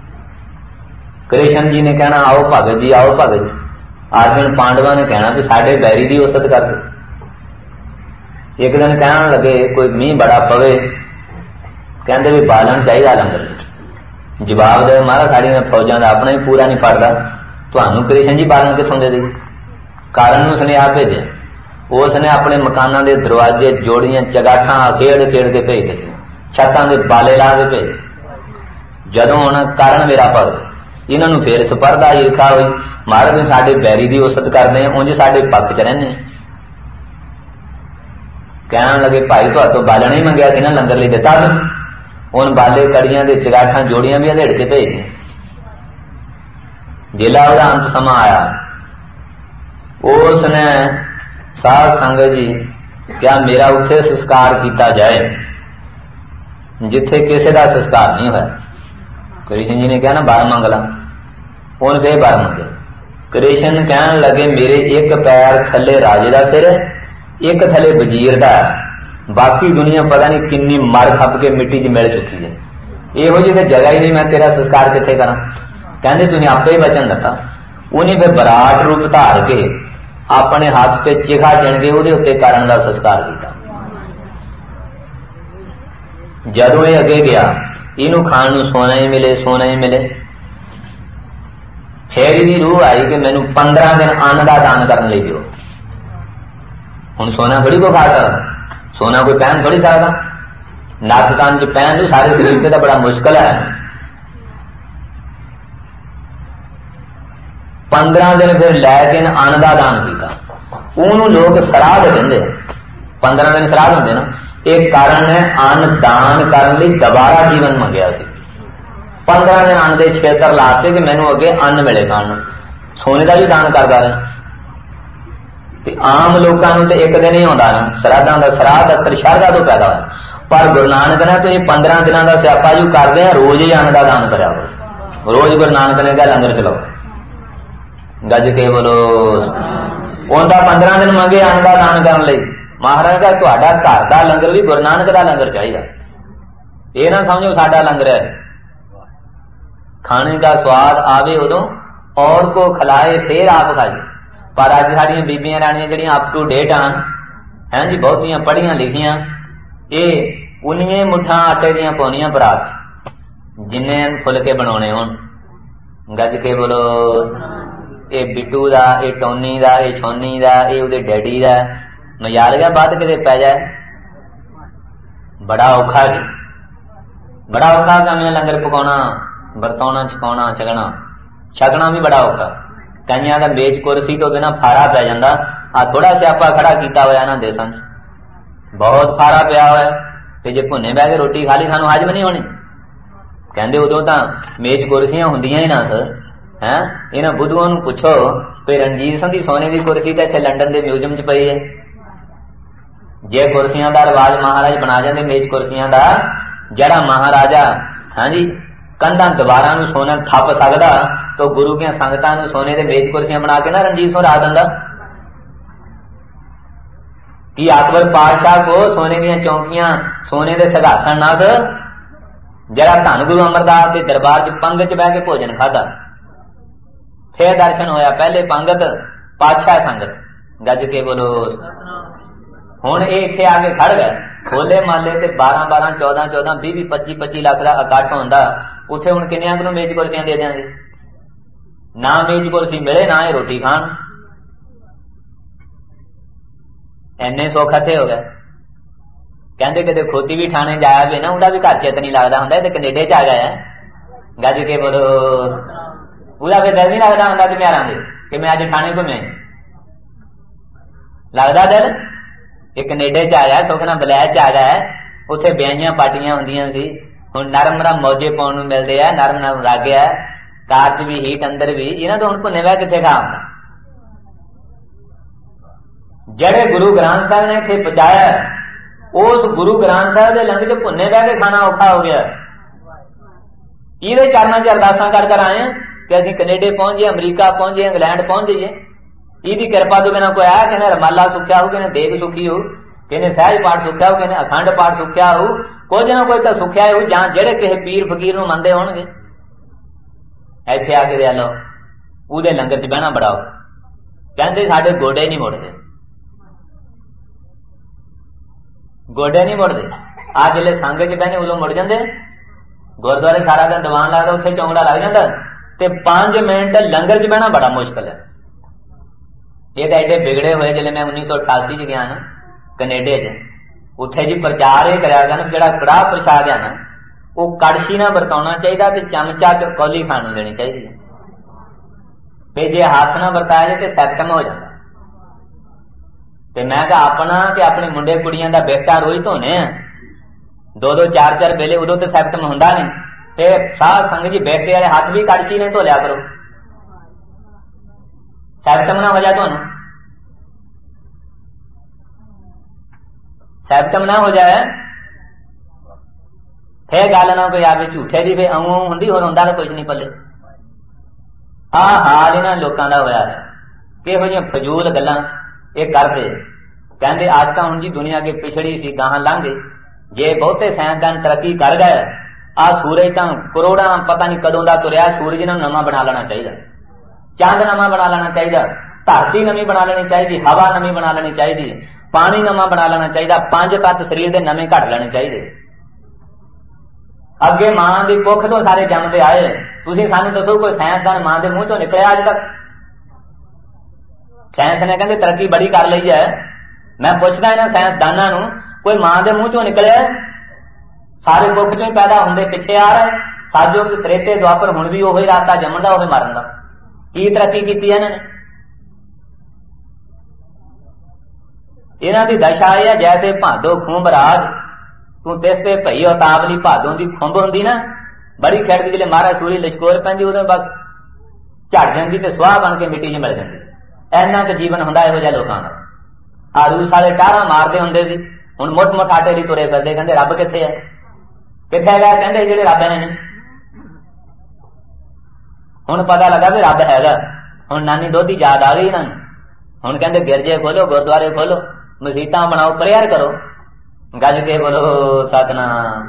कृष्ण जी ने कहना आओ भगत जी, आओ भगत जी। अर्जुन पांडवा ने कहना कि साडे बैरी की उस्त कर दे। एक दिन कहन लगे कोई मीह बड़ा पवे, कहते भी बालन चाहिए लंगर। जवाब दे महाराज साड़ी फौजा का अपना ही पूरा नहीं पड़ता, तुहानू कृष्ण जी बालन कितों दे दी? कारण सुनेहा भेजे। उसने अपने मकाना के दरवाजे जोड़ियां चगाठा खेड़ खेड़ के भेज दित्तियां, छत्तां के बाले ला के भेज। जदों हुण कारण मेरा भगत इन्हों फिर स्पर्धा ईर्खा हुई, महाराज तुसीं साडे बैरी की उस्त करते हैं, उंज साडे पक्ष च रहिंदे। कहन लगे भाई तुहाडों बालन ही मंगिया कि ना लंगर लई दिता तुसीं, हुण बाले कड़ियां ते चगाठा जोड़ियां भी अधेड़ के भेज दी। जिला ਉਹਦਾ अंत समा आया, उसने साध संगत जी क्या मेरा उत्थे संस्कार किया जाए जिथे किसी का संस्कार नहीं होया। कृष्ण जी ने कहा ना बार मंग ला, उन कहे बार मंगे। कृष्ण कहन लगे मेरे एक पैर थले राजे का सिर है, एक थले वजीर का, बाकी दुनिया पता नहीं किन्नी मर खप के मिट्टी च मिल चुकी है, इहो जी तो जगह ही नहीं, मैं तेरा संस्कार किथे करा। कहते तुसीं आपे ही वचन दिता। उन्हें फिर बराट रूप धार के अपने हाथ से चिखा चण के उहदे उत्ते कारण का संस्कार किया। जदों ये अगे गया, इनू खाण नूं सोना ही मिले, सोना ही मिले। फिर इहदी रूह आई कि मैनू 15 दिन अन्न का दान करने लई दिओ। हुण सोना थोड़ी को खा सकदा, सोना कोई पहन थोड़ी सकदा, नक कान च पहन लू, सारे शरीर से तो बड़ा मुश्किल है। 15 दिन फिर लैके अन्न का दान किया। उन्होंने लोग श्राद्ध कहते, 15 दिन श्राद्ध होंगे ना। एक कारण है अन्न दान करने लई दोबारा जीवन मंगया सी। 15 दिन अन्न के क्षेत्र लाते कि मैनू अगे अन्न मिले खाण। सोने का भी दान करता रहे। आम लोगों तो एक दिन ही आता ना श्राद्धां का। श्राद्ध अक्सर शरधा तो पैदा होया, पर गुरु नानक ने तो 15 दिनों का स्यापा जो करते हैं, रोज ही अन्न का दान करा। रोज गुरु नानक ने कहा लंगर चलाओ, गज के बोलो। उनका 15 दिन मंगे अन्न का दान करने लई। महाराज का तुहाडा घर का लंगर भी गुरु नानक का लंगर चाहिए। ये ना समझो साडा लंगर है। खाने का स्वाद आवे उदों और को खिलाए फिर आप खाए। पर अज साडियां बीबियां राणियां जिहड़ियां अप टू डेट हैं जी, बहुतियां पढ़ियां लिखियां, ये उन्नीए मुठा आटे दियां पाउणियां परात जिन्ने फुलके बनाने होण। गज के बोलो। ये बिट्टू का, ये टोनी का, ये छोनी का, ये उहदे डैडी का मजाल गया बद किते पै जाए। बड़ा औखा जी, बड़ा औखा काम है लंगर पकाउणा, बरताउणा, छकाउणा, छकना भी बड़ा औखा। कईयां दा मेज कुर्सी तो बिना फारा पै जांदा। आ थोड़ा स्यापा खड़ा किया होया ना देसां च, बहुत फारा पिया होया कि जे भुन्ने बह के रोटी खा ली सानू हजम नहीं होनी। कहंदे उदों तां मेज कुर्सियां हुंदियां ही ना सर। हैं इन्हां बुद्धूआं नूं पुछो कोई रणजीत सिंह दी सोने की कुर्सी तो इत्थे लंडन के म्यूजियम च पई है। जे कुर्सियां का रिवाज महाराज बना जाते मेज कुर्सियां का, जड़ा महाराजा हाँ जी कंधा दीवारां नूं सोना थप सकदा, तो गुरु की संगतां नूं सोने के मेज कुर्सियां बना के ना रणजीत सिंह राह दिंदा। कि अकबर पातशाह को सोने दी चौकियां, सोने के सिंघासन नस, जरा धन गुरु अमरदास के दरबार च पंगत च बह के भोजन खादा, फिर दर्शन होया। पहले पंगत पातशाह संगत। गज के बोलो। हुण ये इत्थे आके खड़ गए। होले माले ते 12-12, 14-14, 20-20, 25-25 लाख का इकट्ठ होंदा। उत्थे हुण किन्नियां नूं मेज कुर्सियां दे देंगे? ना मेज कुर्सी मिले ना ही रोटी खाण। इन्ने सुख इत्थे हो गए। कहंदे किते खोती भी ठाणे जाया भी ना, उहदा भी घर चित नहीं लगदा हुंदा, ते कनेडे च आ गया। गज के बोलो। ਉਹਦਾ ਫਿਰ ਦਿਲ ਨਹੀਂ ਲੱਗਦਾ ਹੁੰਦਾ ਘੁਮਿਆਰਾਂ ਦੇ ਕਿ ਮੈਂ ਅੱਜ ਠਾਣੇ ਘੁੰਮੇ। ਲੱਗਦਾ ਦਿਲ? ਇਹ ਕੈਨੇਡਾ ਚ ਆ ਗਿਆ, ਸੁਖ ਨਾਲ ਬਲੈਚ ਚ ਆ ਗਿਆ, ਉੱਥੇ ਵਿਆਹੀਆਂ ਪਾਰਟੀਆਂ ਹੁੰਦੀਆਂ ਸੀ। ਹੁਣ ਨਰਮ ਨਰਮ ਮੌਜੇ ਪਾਉਣ ਨੂੰ ਮਿਲਦੇ ਆ, ਨਰਮ ਨਰਮ ਰਾਗੇ ਆ, ਕਾਰ ਚ ਵੀ ਹੀਟ ਅੰਦਰ ਵੀ, ਇਹਨਾਂ ਤੋਂ ਹੁਣ ਭੁੰਨੇ ਵਹਿ ਕਿੱਥੇ ਖਾ ਹੁੰਦਾ। ਜਿਹੜੇ ਗੁਰੂ ਗ੍ਰੰਥ ਸਾਹਿਬ ਨੇ ਇੱਥੇ ਪਹੁੰਚਾਇਆ, ਉਸ ਗੁਰੂ ਗ੍ਰੰਥ ਸਾਹਿਬ ਦੇ ਲੰਗਰ ਚ ਭੁੰਨੇ ਬਹਿ ਕੇ ਖਾਣਾ ਔਖਾ ਹੋ ਗਿਆ। ਇਹਦੇ ਚਰਨਾਂ ਚ ਅਰਦਾਸਾਂ ਕਰ ਕਰ ਆਏ ਕਿ ਅਸੀਂ ਕੈਨੇਡਾ ਪਹੁੰਚ ਜਾਈਏ, ਅਮਰੀਕਾ ਪਹੁੰਚ ਜਾਈਏ, ਇੰਗਲੈਂਡ ਪਹੁੰਚ ਜਾਈਏ। ਇਹਦੀ ਕਿਰਪਾ ਤੋਂ ਬਿਨਾਂ ਕੋਈ ਆਇਆ, ਕਹਿੰਦੇ ਰਮਾਲਾ ਸੁੱਖਿਆ ਹੋ, ਕਹਿੰਦੇ ਦੇਗ ਸੁਖੀ ਹੋ, ਕਹਿੰਦੇ ਸਹਿਜ ਪਾਠ ਸੁੱਖਿਆ ਹੋ, ਕਹਿੰਦੇ ਅਖੰਡ ਪਾਠ ਸੁੱਖਿਆ ਹੋ, ਕੁਝ ਨਾ ਕੋਈ ਤਾਂ ਸੁੱਖਿਆ ਹੋ, ਜਾਂ ਜਿਹੜੇ ਕਿਸੇ ਪੀਰ ਫਕੀਰ ਨੂੰ ਮੰਨਦੇ ਹੋਣਗੇ। ਇੱਥੇ ਆ ਕੇ ਦੇ ਲਓ, ਉਹਦੇ ਲੰਗਰ ਚ ਬਹਿਣਾ ਬੜਾ ਹੋ, ਕਹਿੰਦੇ ਸਾਡੇ ਗੋਡੇ ਨਹੀਂ ਮੁੜਦੇ, ਗੋਡੇ ਨਹੀਂ ਮੁੜਦੇ। ਆ ਜਿਹੜੇ ਸੰਗ ਚ ਬਹਿਨੇ ਉਦੋਂ ਮੁੜ ਜਾਂਦੇ। ਗੁਰਦੁਆਰੇ ਸਾਰਾ ਦਿਨ ਦੀਵਾਨ ਲੱਗਦਾ, ਉੱਥੇ ਚੌਂਕੜਾ ਲੱਗ ਜਾਂਦਾ, ਤੇ 5 ਮਿੰਟ ਲੰਗਰ ਚ ਬਹਿਣਾ ਬੜਾ ਮੁਸ਼ਕਿਲ ਹੈ। ਇਹ ਤਾਂ ਐਡੇ ਵਿਗੜੇ ਹੋਏ। ਜਦੋਂ ਮੈਂ 1988 ਚ ਗਿਆ ਨਾ ਕੈਨੇਡਾ ਚ, ਉੱਥੇ ਜੀ ਪ੍ਰਚਾਰ ਇਹ ਕਰਿਆ ਗਿਆ ਨਾ, ਜਿਹੜਾ ਕੜਾਹ ਪ੍ਰਸ਼ਾਦ ਆ ਨਾ, ਉਹ ਕੜਛੀ ਨਾਲ ਵਰਤਾਉਣਾ ਚਾਹੀਦਾ ਤੇ ਚਮਚਾ ਚ ਕੌਲੀ ਖਾਣ ਨੂੰ ਦੇਣੀ ਚਾਹੀਦੀ ਹੈ। ਤੇ ਜੇ ਹੱਥ ਨਾਲ ਵਰਤਾਇਆ ਜਾਏ ਤੇ ਸੈਪਟਮ ਹੋ ਜਾਂਦਾ। ਤੇ ਮੈਂ ਕਿਹਾ ਆਪਣਾ ਤੇ ਆਪਣੇ ਮੁੰਡੇ ਕੁੜੀਆਂ ਦਾ ਬੇਟਾ ਰੋਜ਼ ਧੋਨੇ ਆ, 2-2 4-4 ਵੇਲੇ, ਉਦੋਂ ਤੇ ਸੈਪਟਮ ਹੁੰਦਾ ਨਹੀਂ। ਤੇ ਸਾਧ ਸੰਗਤ ਜੀ ਬੇਟੇ ਵਾਲੇ ਹੱਥ ਵੀ ਕੜਛੀ ਨੇ ਧੋ ਲਿਆ ਕਰੋ, ਸੈਪਟਮ ਨਾ ਹੋ ਜਾਏ ਤੁਹਾਨੂੰ, ਸੈਪਟਮ ਨਾ ਹੋ ਜਾਏ। ਫੇਰ ਗੱਲ ਨਾ ਕੋਈ ਆਵੇ ਝੂਠੇ ਦੀ, ਫੇਰ ਆਉਂ ਹੁੰਦੀ, ਹੋਰ ਹੁੰਦਾ ਤਾਂ ਕੁਝ ਨਹੀਂ ਪੱਲੇ। ਆਹ ਹਾਲ ਇਹਨਾਂ ਲੋਕਾਂ ਦਾ ਹੋਇਆ, ਕਿਹੋ ਜਿਹੀਆਂ ਫਜ਼ੂਲ ਗੱਲਾਂ ਇਹ ਕਰਦੇ। ਕਹਿੰਦੇ ਅੱਜ ਤਾਂ ਹੁਣ ਜੀ ਦੁਨੀਆ ਅੱਗੇ ਪਿਛੜੀ ਸੀ, ਗਾਹਾਂ ਲੰਘ ਗਈ। ਜੇ ਬਹੁਤੇ ਸਾਇੰਸਦਾਨ ਤਰੱਕੀ ਕਰ ਗਏ, ਆਹ ਸੂਰਜ ਤਾਂ ਕਰੋੜਾਂ ਪਤਾ ਨਹੀਂ ਕਦੋਂ ਦਾ ਤੁਰਿਆ, ਸੂਰਜ ਨੂੰ ਨਵਾਂ ਬਣਾ ਲੈਣਾ ਚਾਹੀਦਾ, ਚੰਦ ਨਵਾਂ ਬਣਾ ਲੈਣਾ ਚਾਹੀਦਾ, ਧਰਤੀ ਨਵੀਂ ਬਣਾ ਲੈਣੀ ਚਾਹੀਦੀ, ਹਵਾ ਨਵੀਂ ਬਣਾ ਲੈਣੀ ਚਾਹੀਦੀ, ਪਾਣੀ ਨਵਾਂ ਬਣਾ ਲੈਣਾ ਚਾਹੀਦਾ, 5 ਤੱਤ ਸਰੀਰ ਦੇ ਨਵੇਂ ਘੱਟ ਲੈਣੇ ਚਾਹੀਦੇ। ਅੱਗੇ ਮਾਂ ਦੀ ਕੁੱਖ ਤੋਂ ਸਾਰੇ ਜੰਮਦੇ ਆਏ। ਤੁਸੀਂ ਸਾਨੂੰ ਦੱਸੋ ਕੋਈ ਸਾਇੰਸਦਾਨ ਮਾਂ ਦੇ ਮੂੰਹ ਤੋਂ ਨਿਕਲਿਆ ਅੱਜ ਤੱਕ? ਸਾਇੰਸ ਨੇ ਕਹਿੰਦੇ ਤਰੱਕੀ ਬੜੀ ਕਰ ਲਈ ਹੈ। ਮੈਂ ਪੁੱਛਦਾ ਇਹਨਾਂ ਸਾਇੰਸਦਾਨਾਂ ਨੂੰ, ਕੋਈ ਮਾਂ ਦੇ ਮੂੰਹ ਚੋਂ ਨਿਕਲਿਆ? ਸਾਰੇ ਕੁੱਖ ਚੋਂ ਹੀ ਪੈਦਾ ਹੁੰਦੇ ਪਿੱਛੇ ਆ ਰਹੇ। ਸਾਜੋਗ ਤ੍ਰੇਤੇ ਦੁਆਪਰ ਹੁਣ ਵੀ ਉਹੀ ਰਾਸਤਾ ਜੰਮਣ ਦਾ, ਉਹੀ ਮਰਨ ਦਾ। ਕੀ ਤਰੱਕੀ ਕੀਤੀ ਇਹਨਾਂ ਨੇ? ਇਹਨਾਂ ਦੀ ਦਸ਼ਾ ਇਹ ਹੈ, ਜੈਸੇ ਭਾਦੋ ਖੁੰਭ ਰਾਜ ਤੂੰ ਤਿਸ ਤੇ ਭਈ ਉਤਾਵਲੀ। ਭਾਦੋਂ ਦੀ ਖੁੰਭ ਹੁੰਦੀ ਨਾ, ਬੜੀ ਖਿੜਦੀ, ਜਿਹੜੇ ਮਹਾਰਾਜ ਸੂਰੀ ਲਸ਼ਕੋਰ ਪੈਂਦੀ, ਉਦੋਂ ਬਸ ਝੜ ਜਾਂਦੀ ਤੇ ਸੁਆਹ ਬਣ ਕੇ ਮਿੱਟੀ 'ਚ ਮਿਲ ਜਾਂਦੀ। ਇੰਨਾ ਕੁ ਜੀਵਨ ਹੁੰਦਾ ਇਹੋ ਜਿਹਾ ਲੋਕਾਂ ਦਾ। ਆਰੂਸ ਵਾਲੇ ਟਾਰਾਂ ਮਾਰਦੇ ਹੁੰਦੇ ਸੀ, ਹੁਣ ਮੁੱਠ ਮੁੱਠ ਆਟੇ ਦੀ ਤੁਰੇ ਫਿਰਦੇ। ਕਹਿੰਦੇ ਰੱਬ ਕਿੱਥੇ ਹੈ? ਕਿੱਥੇ ਹੈਗਾ? ਕਹਿੰਦੇ ਜਿਹੜੇ ਰੱਬ ਨੇ। ਹੁਣ ਪਤਾ ਲੱਗਾ ਵੀ ਰੱਬ ਹੈਗਾ। ਹੁਣ ਨਾਨੀ ਦੋਧੀ ਯਾਦ ਆ ਗਈ ਇਹਨਾਂ ਨੂੰ। ਹੁਣ ਕਹਿੰਦੇ ਗਿਰਜੇ ਖੋਲੋ, ਗੁਰਦੁਆਰੇ ਖੋਲੋ, ਮਸੀਤਾਂ ਬਣਾਓ, ਪ੍ਰੇਅਰ ਕਰੋ, ਗੱਜ ਕੇ ਬੋਲੋ ਸਤਨਾਮ।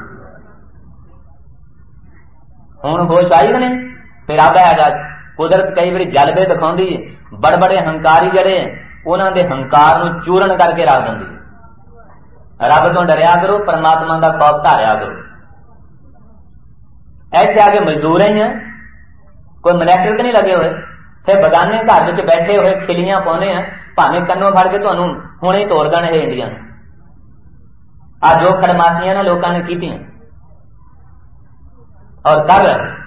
ਹੁਣ ਹੋਸ਼ ਆਈ ਨੇ ਫਿਰ ਰੱਬ ਹੈਗਾ। ਕੁਦਰਤ ਕਈ ਵਾਰੀ ਜਲਵੇ ਦਿਖਾਉਂਦੀ, ਬੜੇ ਬੜੇ ਹੰਕਾਰੀ ਜਿਹੜੇ, ਉਹਨਾਂ ਦੇ ਹੰਕਾਰ ਨੂੰ ਚੂਰਨ ਕਰਕੇ ਰੱਖ ਦਿੰਦੀ। ਰੱਬ ਤੋਂ ਡਰਿਆ ਕਰੋ, ਪਰਮਾਤਮਾ ਦਾ ਖੌਫ ਧਾਰਿਆ ਕਰੋ। ਇੱਥੇ ਆ ਕੇ ਮਜ਼ਦੂਰ ਹੀ ਆ, ਕੋਈ ਮਨੈਕਟਰ ਤੇ ਨਹੀਂ ਲੱਗੇ ਹੋਏ। ਫਿਰ ਬਗਾਨੇ ਘਰ ਵਿੱਚ ਬੈਠੇ ਹੋਏ ਖਿਲੀਆਂ ਪਾਉਨੇ ਆ, ਭਾਵੇਂ ਕੰਨੋਂ ਫੜ ਕੇ ਤੁਹਾਨੂੰ ਹੁਣੇ ਤੋੜ ਦੇਣ ਇਹ ਇੰਡੀਆ ਨੂੰ। ਆ ਜੋ ਖੜਮਾਸੀਆਂ ਨਾ ਲੋਕਾਂ ਨੇ ਕੀਤੀਆਂ ਔਰ ਕਰ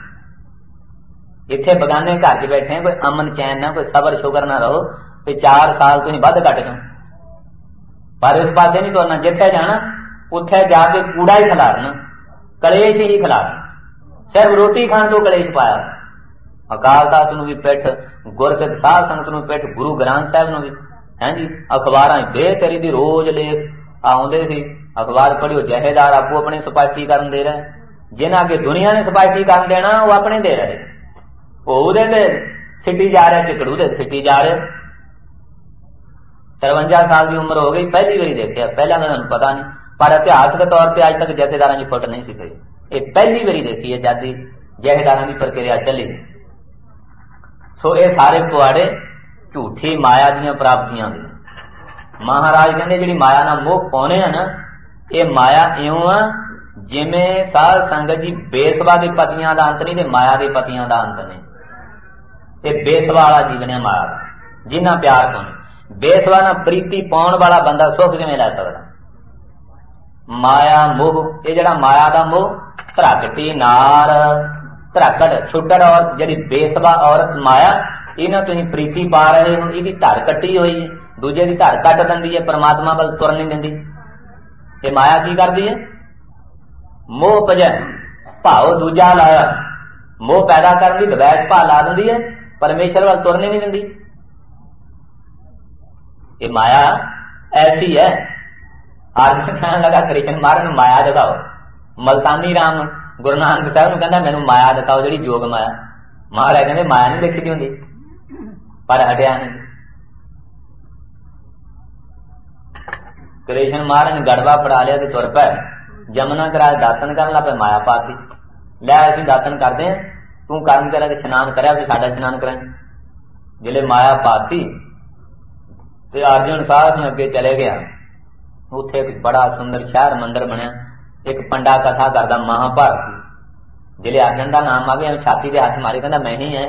ਇੱਥੇ ਬਗਾਨੇ ਘਰ 'ਚ ਬੈਠੇ, ਕੋਈ ਅਮਨ ਚੈਨ ਨਾ, ਕੋਈ ਸਬਰ ਸ਼ੁਕਰ ਨਾ ਰਹੋ ਤੇ 4 ਸਾਲ ਤੁਸੀਂ ਵੱਧ ਘੱਟ ਜਾਓ। ਪਰ ਇਸ ਪਾਸੇ ਨਹੀਂ ਤੁਰਨਾ। ਜਿੱਥੇ ਜਾਣਾ ਉੱਥੇ ਜਾ ਕੇ ਕੂੜਾ ਹੀ ਖਿਲਾਰਨਾ, ਕਲੇਸ਼ ਹੀ ਖਿਲਾਰਨਾ। ਸਿਰਫ ਰੋਟੀ ਖਾਣ ਤੋਂ ਕਲੇਸ਼ ਪਾਇਆ। ਅਕਾਲ ਤਖਤ ਨੂੰ ਵੀ ਪਿੱਠ, ਗੁਰਸਿੱਖ ਸਾਧ ਸੰਗਤ ਨੂੰ ਪਿੱਠ, ਗੁਰੂ ਗ੍ਰੰਥ ਸਾਹਿਬ ਨੂੰ ਵੀ। ਹਾਂਜੀ, ਅਖਬਾਰਾਂ ਬੇਤਰੀ ਦੀ ਰੋਜ਼ ਲੇਖ ਆਉਂਦੇ ਸੀ। ਅਖਬਾਰ ਪੜ੍ਹਿਓ, ਜਹੇਦਾਰ ਆਪੋ ਆਪਣੇ ਸਪਸ਼ਟੀਕਰਨ ਦੇ ਰਹੇ। ਜਿਨ੍ਹਾਂ ਅੱਗੇ ਦੁਨੀਆ ਨੇ ਸਪਸ਼ਟੀਕਰਨ ਦੇਣਾ, ਉਹ ਆਪਣੇ ਦੇ ਰਹੇ। ਉਹ ਉਹਦੇ ਤੇ ਸਿੱਟੀ ਜਾ ਰਿਹਾ, ਝਿਕੜੂ ਦੇ ਸਿੱਟੀ ਜਾ ਰਿਹਾ। 53 ਸਾਲ ਦੀ ਉਮਰ ਹੋ ਗਈ, ਪਹਿਲੀ ਵਾਰੀ ਦੇਖਿਆ। ਪਹਿਲਾਂ ਤਾਂ ਤੁਹਾਨੂੰ ਪਤਾ ਨਹੀਂ, ਪਰ ਇਤਿਹਾਸਕ ਤੌਰ ਤੇ ਅੱਜ ਤੱਕ ਜਥੇਦਾਰਾਂ ਦੀ ਫੁੱਟ ਨਹੀਂ ਸੀ ਪਈ। ਇਹ ਪਹਿਲੀ ਵਾਰੀ ਦੇਖੀ ਹੈ ਜਦ ਦੀ ਜਥੇਦਾਰਾਂ ਦੀ ਪ੍ਰਕਿਰਿਆ ਚੱਲੀ। ਸੋ ਇਹ ਸਾਰੇ ਪੁਆੜੇ ਝੂਠੀ ਮਾਇਆ ਦੀਆਂ ਪ੍ਰਾਪਤੀਆਂ ਦੇ। ਮਹਾਰਾਜ ਕਹਿੰਦੇ ਜਿਹੜੀ ਮਾਇਆ ਨਾਲ ਮੋਹ ਪਾਉਨੇ ਆ ਨਾ, ਇਹ ਮਾਇਆ ਇਉਂ ਆ ਜਿਵੇਂ ਸਾਧ ਸੰਗਤ ਜੀ ਬੇਸਵਾ ਦੇ ਪਤੀਆਂ ਦਾ ਅੰਤ ਨਹੀਂ ਤੇ ਮਾਇਆ ਦੇ ਪਤੀਆਂ ਦਾ ਅੰਤ ਨਹੀਂ। ਇਹ ਬੇਸਵਾ ਵਾਲਾ ਜੀਵਨ ਹੈ ਮਾਇਆ ਦਾ, ਜਿੰਨਾ ਪਿਆਰ ਪਾਉਣੇ। ਬੇਸਵਾ ਨਾਲ ਪ੍ਰੀਤੀ ਪਾਉਣ ਵਾਲਾ ਬੰਦਾ ਸੁੱਖ ਕਿਵੇਂ ਲੈ ਸਕਦਾ? ਮਾਇਆ ਮੋਹ, ਇਹ ਜਿਹੜਾ ਮਾਇਆ ਦਾ ਮੋਹ, ਧਰਕਟੀ ਨਾਰ, ਧਰਕਟ ਛੁੱਟੜ, ਔਰ ਜਿਹੜੀ ਬੇਸਵਾ ਔਰਤ ਮਾਇਆ, ਇਹਨਾਂ ਤੁਸੀਂ ਪ੍ਰੀਤੀ ਪਾ ਰਹੇ ਹੋ। ਇਹਦੀ ਧਰ ਕੱਟੀ ਹੋਈ ਹੈ, ਦੂਜੇ ਦੀ ਧਰ ਕੱਟ ਦਿੰਦੀ ਹੈ, ਪਰਮਾਤਮਾ ਵੱਲ ਤੁਰ ਨਹੀਂ ਦਿੰਦੀ। ਇਹ ਮਾਇਆ ਕੀ ਕਰਦੀ ਹੈ? ਮੋਹ ਭਜੈ। ਭਾਵ ਦੂਜਾ ਲਾਇਆ। ਮੋਹ ਪੈਦਾ ਕਰਨ ਦੀ ਦਵੈਸ਼ ਭਾਅ ਲਾ ਦਿੰਦੀ ਹੈ, ਪਰਮੇਸ਼ਰ ਵੱਲ ਤੁਰਨੇ ਨਹੀਂ ਦਿੰਦੀ। ਇਹ ਮਾਇਆ ਐਸੀ ਹੈ। ਆਰਜਨ ਕਹਿਣ ਲੱਗਾ ਕ੍ਰਿਸ਼ਨ ਮਹਾਰਾਜ ਨੂੰ ਮਾਇਆ ਦਿਖਾਓ। ਮਲਤਾਨੀ ਰਾਮ ਗੁਰੂ ਨਾਨਕ ਸਾਹਿਬ ਨੂੰ ਕਹਿੰਦਾ ਮੈਨੂੰ ਮਾਇਆ ਦਿਖਾਓ, ਜਿਹੜੀ ਜੋਗ ਮਾਇਆ। ਮਹਾਰਾਜ ਕਹਿੰਦੇ ਮਾਇਆ ਨਹੀਂ ਦੇਖੀ ਦੀ ਹੁੰਦੀ, ਪਰ ਹਟਿਆ ਨਹੀਂ। ਕ੍ਰਿਸ਼ਨ ਮਹਾਰਾਜ ਨੇ ਗੜਵਾ ਫੜਾ ਲਿਆ ਤੇ ਤੁਰ ਪਏ। ਜਮਨਾ ਕਰਾ ਦਾਤਨ ਕਰਨ ਲੱਗ ਪਏ, ਮਾਇਆ ਪਾਤੀ। ਲੈ ਅਸੀਂ ਦਾਤਨ ਕਰਦੇ ਹਾਂ, ਤੂੰ ਕਰਨ ਕਰਾ ਕੇ ਇਸ਼ਨਾਨ ਕਰਿਆ ਤੇ ਸਾਡਾ ਇਸ਼ਨਾਨ ਕਰਾਈ। ਜਿਹੜੇ ਮਾਇਆ ਪਾਤੀ ਤੇ ਅਰਜੁਨ ਸਾਹਿਬ ਸਿੰਘ ਅੱਗੇ ਚਲੇ ਗਿਆ। ਉੱਥੇ ਇੱਕ ਬੜਾ ਸੁੰਦਰ ਸ਼ਹਿਰ ਮੰਦਿਰ ਬਣਿਆ। ਇੱਕ ਪੰਡਾ ਕਥਾ ਕਰਦਾ ਮਹਾਭਾਰਤੀ, ਜਿਹੜੇ ਅਰਜਨ ਦਾ ਨਾਮ ਆ ਗਿਆ ਛਾਤੀ ਦੇ ਹੱਥ ਮਾਰੇ, ਕਹਿੰਦਾ ਮੈਂ ਹੀ ਹੈ।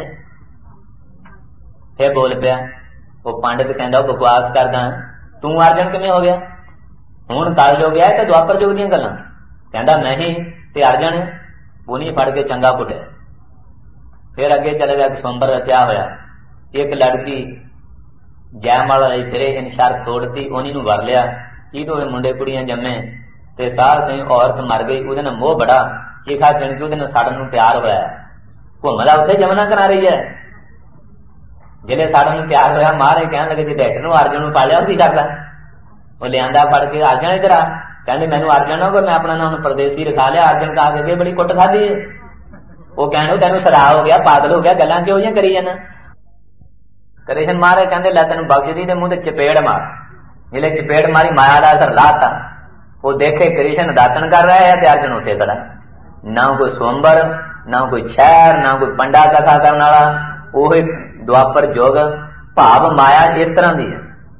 ਫੇਰ ਬੋਲ ਪਿਆ ਉਹ ਪੰਡਿਤ, ਕਹਿੰਦਾ ਉਹ ਬਕਵਾਸ ਕਰਦਾ, ਤੂੰ ਅਰਜਨ ਕਿਵੇਂ ਹੋ ਗਿਆ? ਹੁਣ ਕਲ ਜੋ ਗਿਆ ਤੇ ਦੁਆਪਰ ਯੁੱਗ ਦੀਆਂ ਗੱਲਾਂ। ਕਹਿੰਦਾ ਮੈਂ ਹੀ ਤੇ ਅਰਜਨ। ਉਹਨੇ ਫੜ ਕੇ ਚੰਗਾ ਕੁੱਟਿਆ। ਫਿਰ ਅੱਗੇ ਚਲੇ ਗਿਆ। ਸਵੰਬਰ ਰਚਿਆ ਹੋਇਆ। ਇੱਕ ਲੜਕੀ ਜੈਮਾਲ ਲਈ ਫਿਰੇ, ਇਹਨ ਸ਼ਰਤ ਤੋੜਤੀ, ਉਹਨੀ ਨੂੰ ਵਰ ਲਿਆ। ਕੀ ਤੋਂ ਮੁੰਡੇ ਕੁੜੀਆਂ ਜੰਮੇ ਤੇ ਸਾਧ ਸਿੰਘ ਔਰਤ ਮਰ ਗਈ। ਉਹਦੇ ਨਾਲ ਮੋਹ ਬੜਾ, ਚੀਖਾ ਚਿਣ ਕੇ ਉਹਦੇ ਨਾਲ ਸੜਨ ਨੂੰ ਤਿਆਰ ਹੋਇਆ। ਘੁੰਮਦਾ ਉੱਥੇ ਜਮਨਾ ਕਰਾ ਰਹੀ ਹੈ। ਜਿਹੜੇ ਸੜਨ ਨੂੰ ਤਿਆਰ ਹੋਇਆ, ਮਹਾਰਾਜ ਕਹਿਣ ਲੱਗੇ ਜੇ ਡੈਟ ਨੂੰ ਅਰਜਨ ਨੂੰ ਪਾਲਿਆ ਉਹ ਕੀ ਕਰਦਾ? ਉਹ ਲਿਆਂਦਾ ਫੜ ਕੇ, ਅਰਜਨ ਇੱਧਰ ਆ। ਕਹਿੰਦੇ ਮੈਨੂੰ ਅਰਜਨ ਹੋ, ਮੈਂ ਆਪਣਾ ਨਾਮ ਪਰਦੇਸੀ ਰਖਾ ਲਿਆ। ਅਰਜਨ ਕਾ ਕੇ ਬੜੀ ਕੁੱਟ ਖਾਧੀ ਹੈ। ਉਹ ਕਹਿੰਦੇ ਤੈਨੂੰ ਸਰਾ ਹੋ ਗਿਆ, ਪਾਗਲ ਹੋ ਗਿਆ, ਗੱਲਾਂ ਕਿਉਂ ਜਿਹੀਆਂ ਕਰੀ ਜਾਂਦਾ? ਕ੍ਰਿਸ਼ਨ ਮਹਾਰਾਜ ਕਹਿੰਦੇ ਲੈ ਤੈਨੂੰ ਬਖਸ਼ਦੀ ਦੇ ਮੂੰਹ ਤੇ ਚਪੇੜ ਮਾਰ। ਜਿਹੜੇ ਚਪੇੜ ਮਾਰੀ, ਮਾਇਆ ਦਾ ਅਸਰ ਲਾਤਾ। ਉਹ ਦੇਖੇ ਕ੍ਰਿਸ਼ਨ ਦਾਤਨ ਕਰ ਰਿਹਾ ਹੈ ਤੇ ਅਰਜਨ ਉੱਥੇ ਖੜਾ। ਨਾ ਕੋਈ ਸਵੰਬਰ, ਨਾ ਕੋਈ ਸ਼ਹਿਰ, ਨਾ ਕੋਈ ਪੰਡਾ ਕਥਾ ਕਰਨ ਵਾਲਾ। ਉਹ ਦੁਆਪਰ ਯੁੱਗ। ਭਾਵ ਮਾਇਆ ਇਸ ਤਰ੍ਹਾਂ ਦੀ ਹੈ,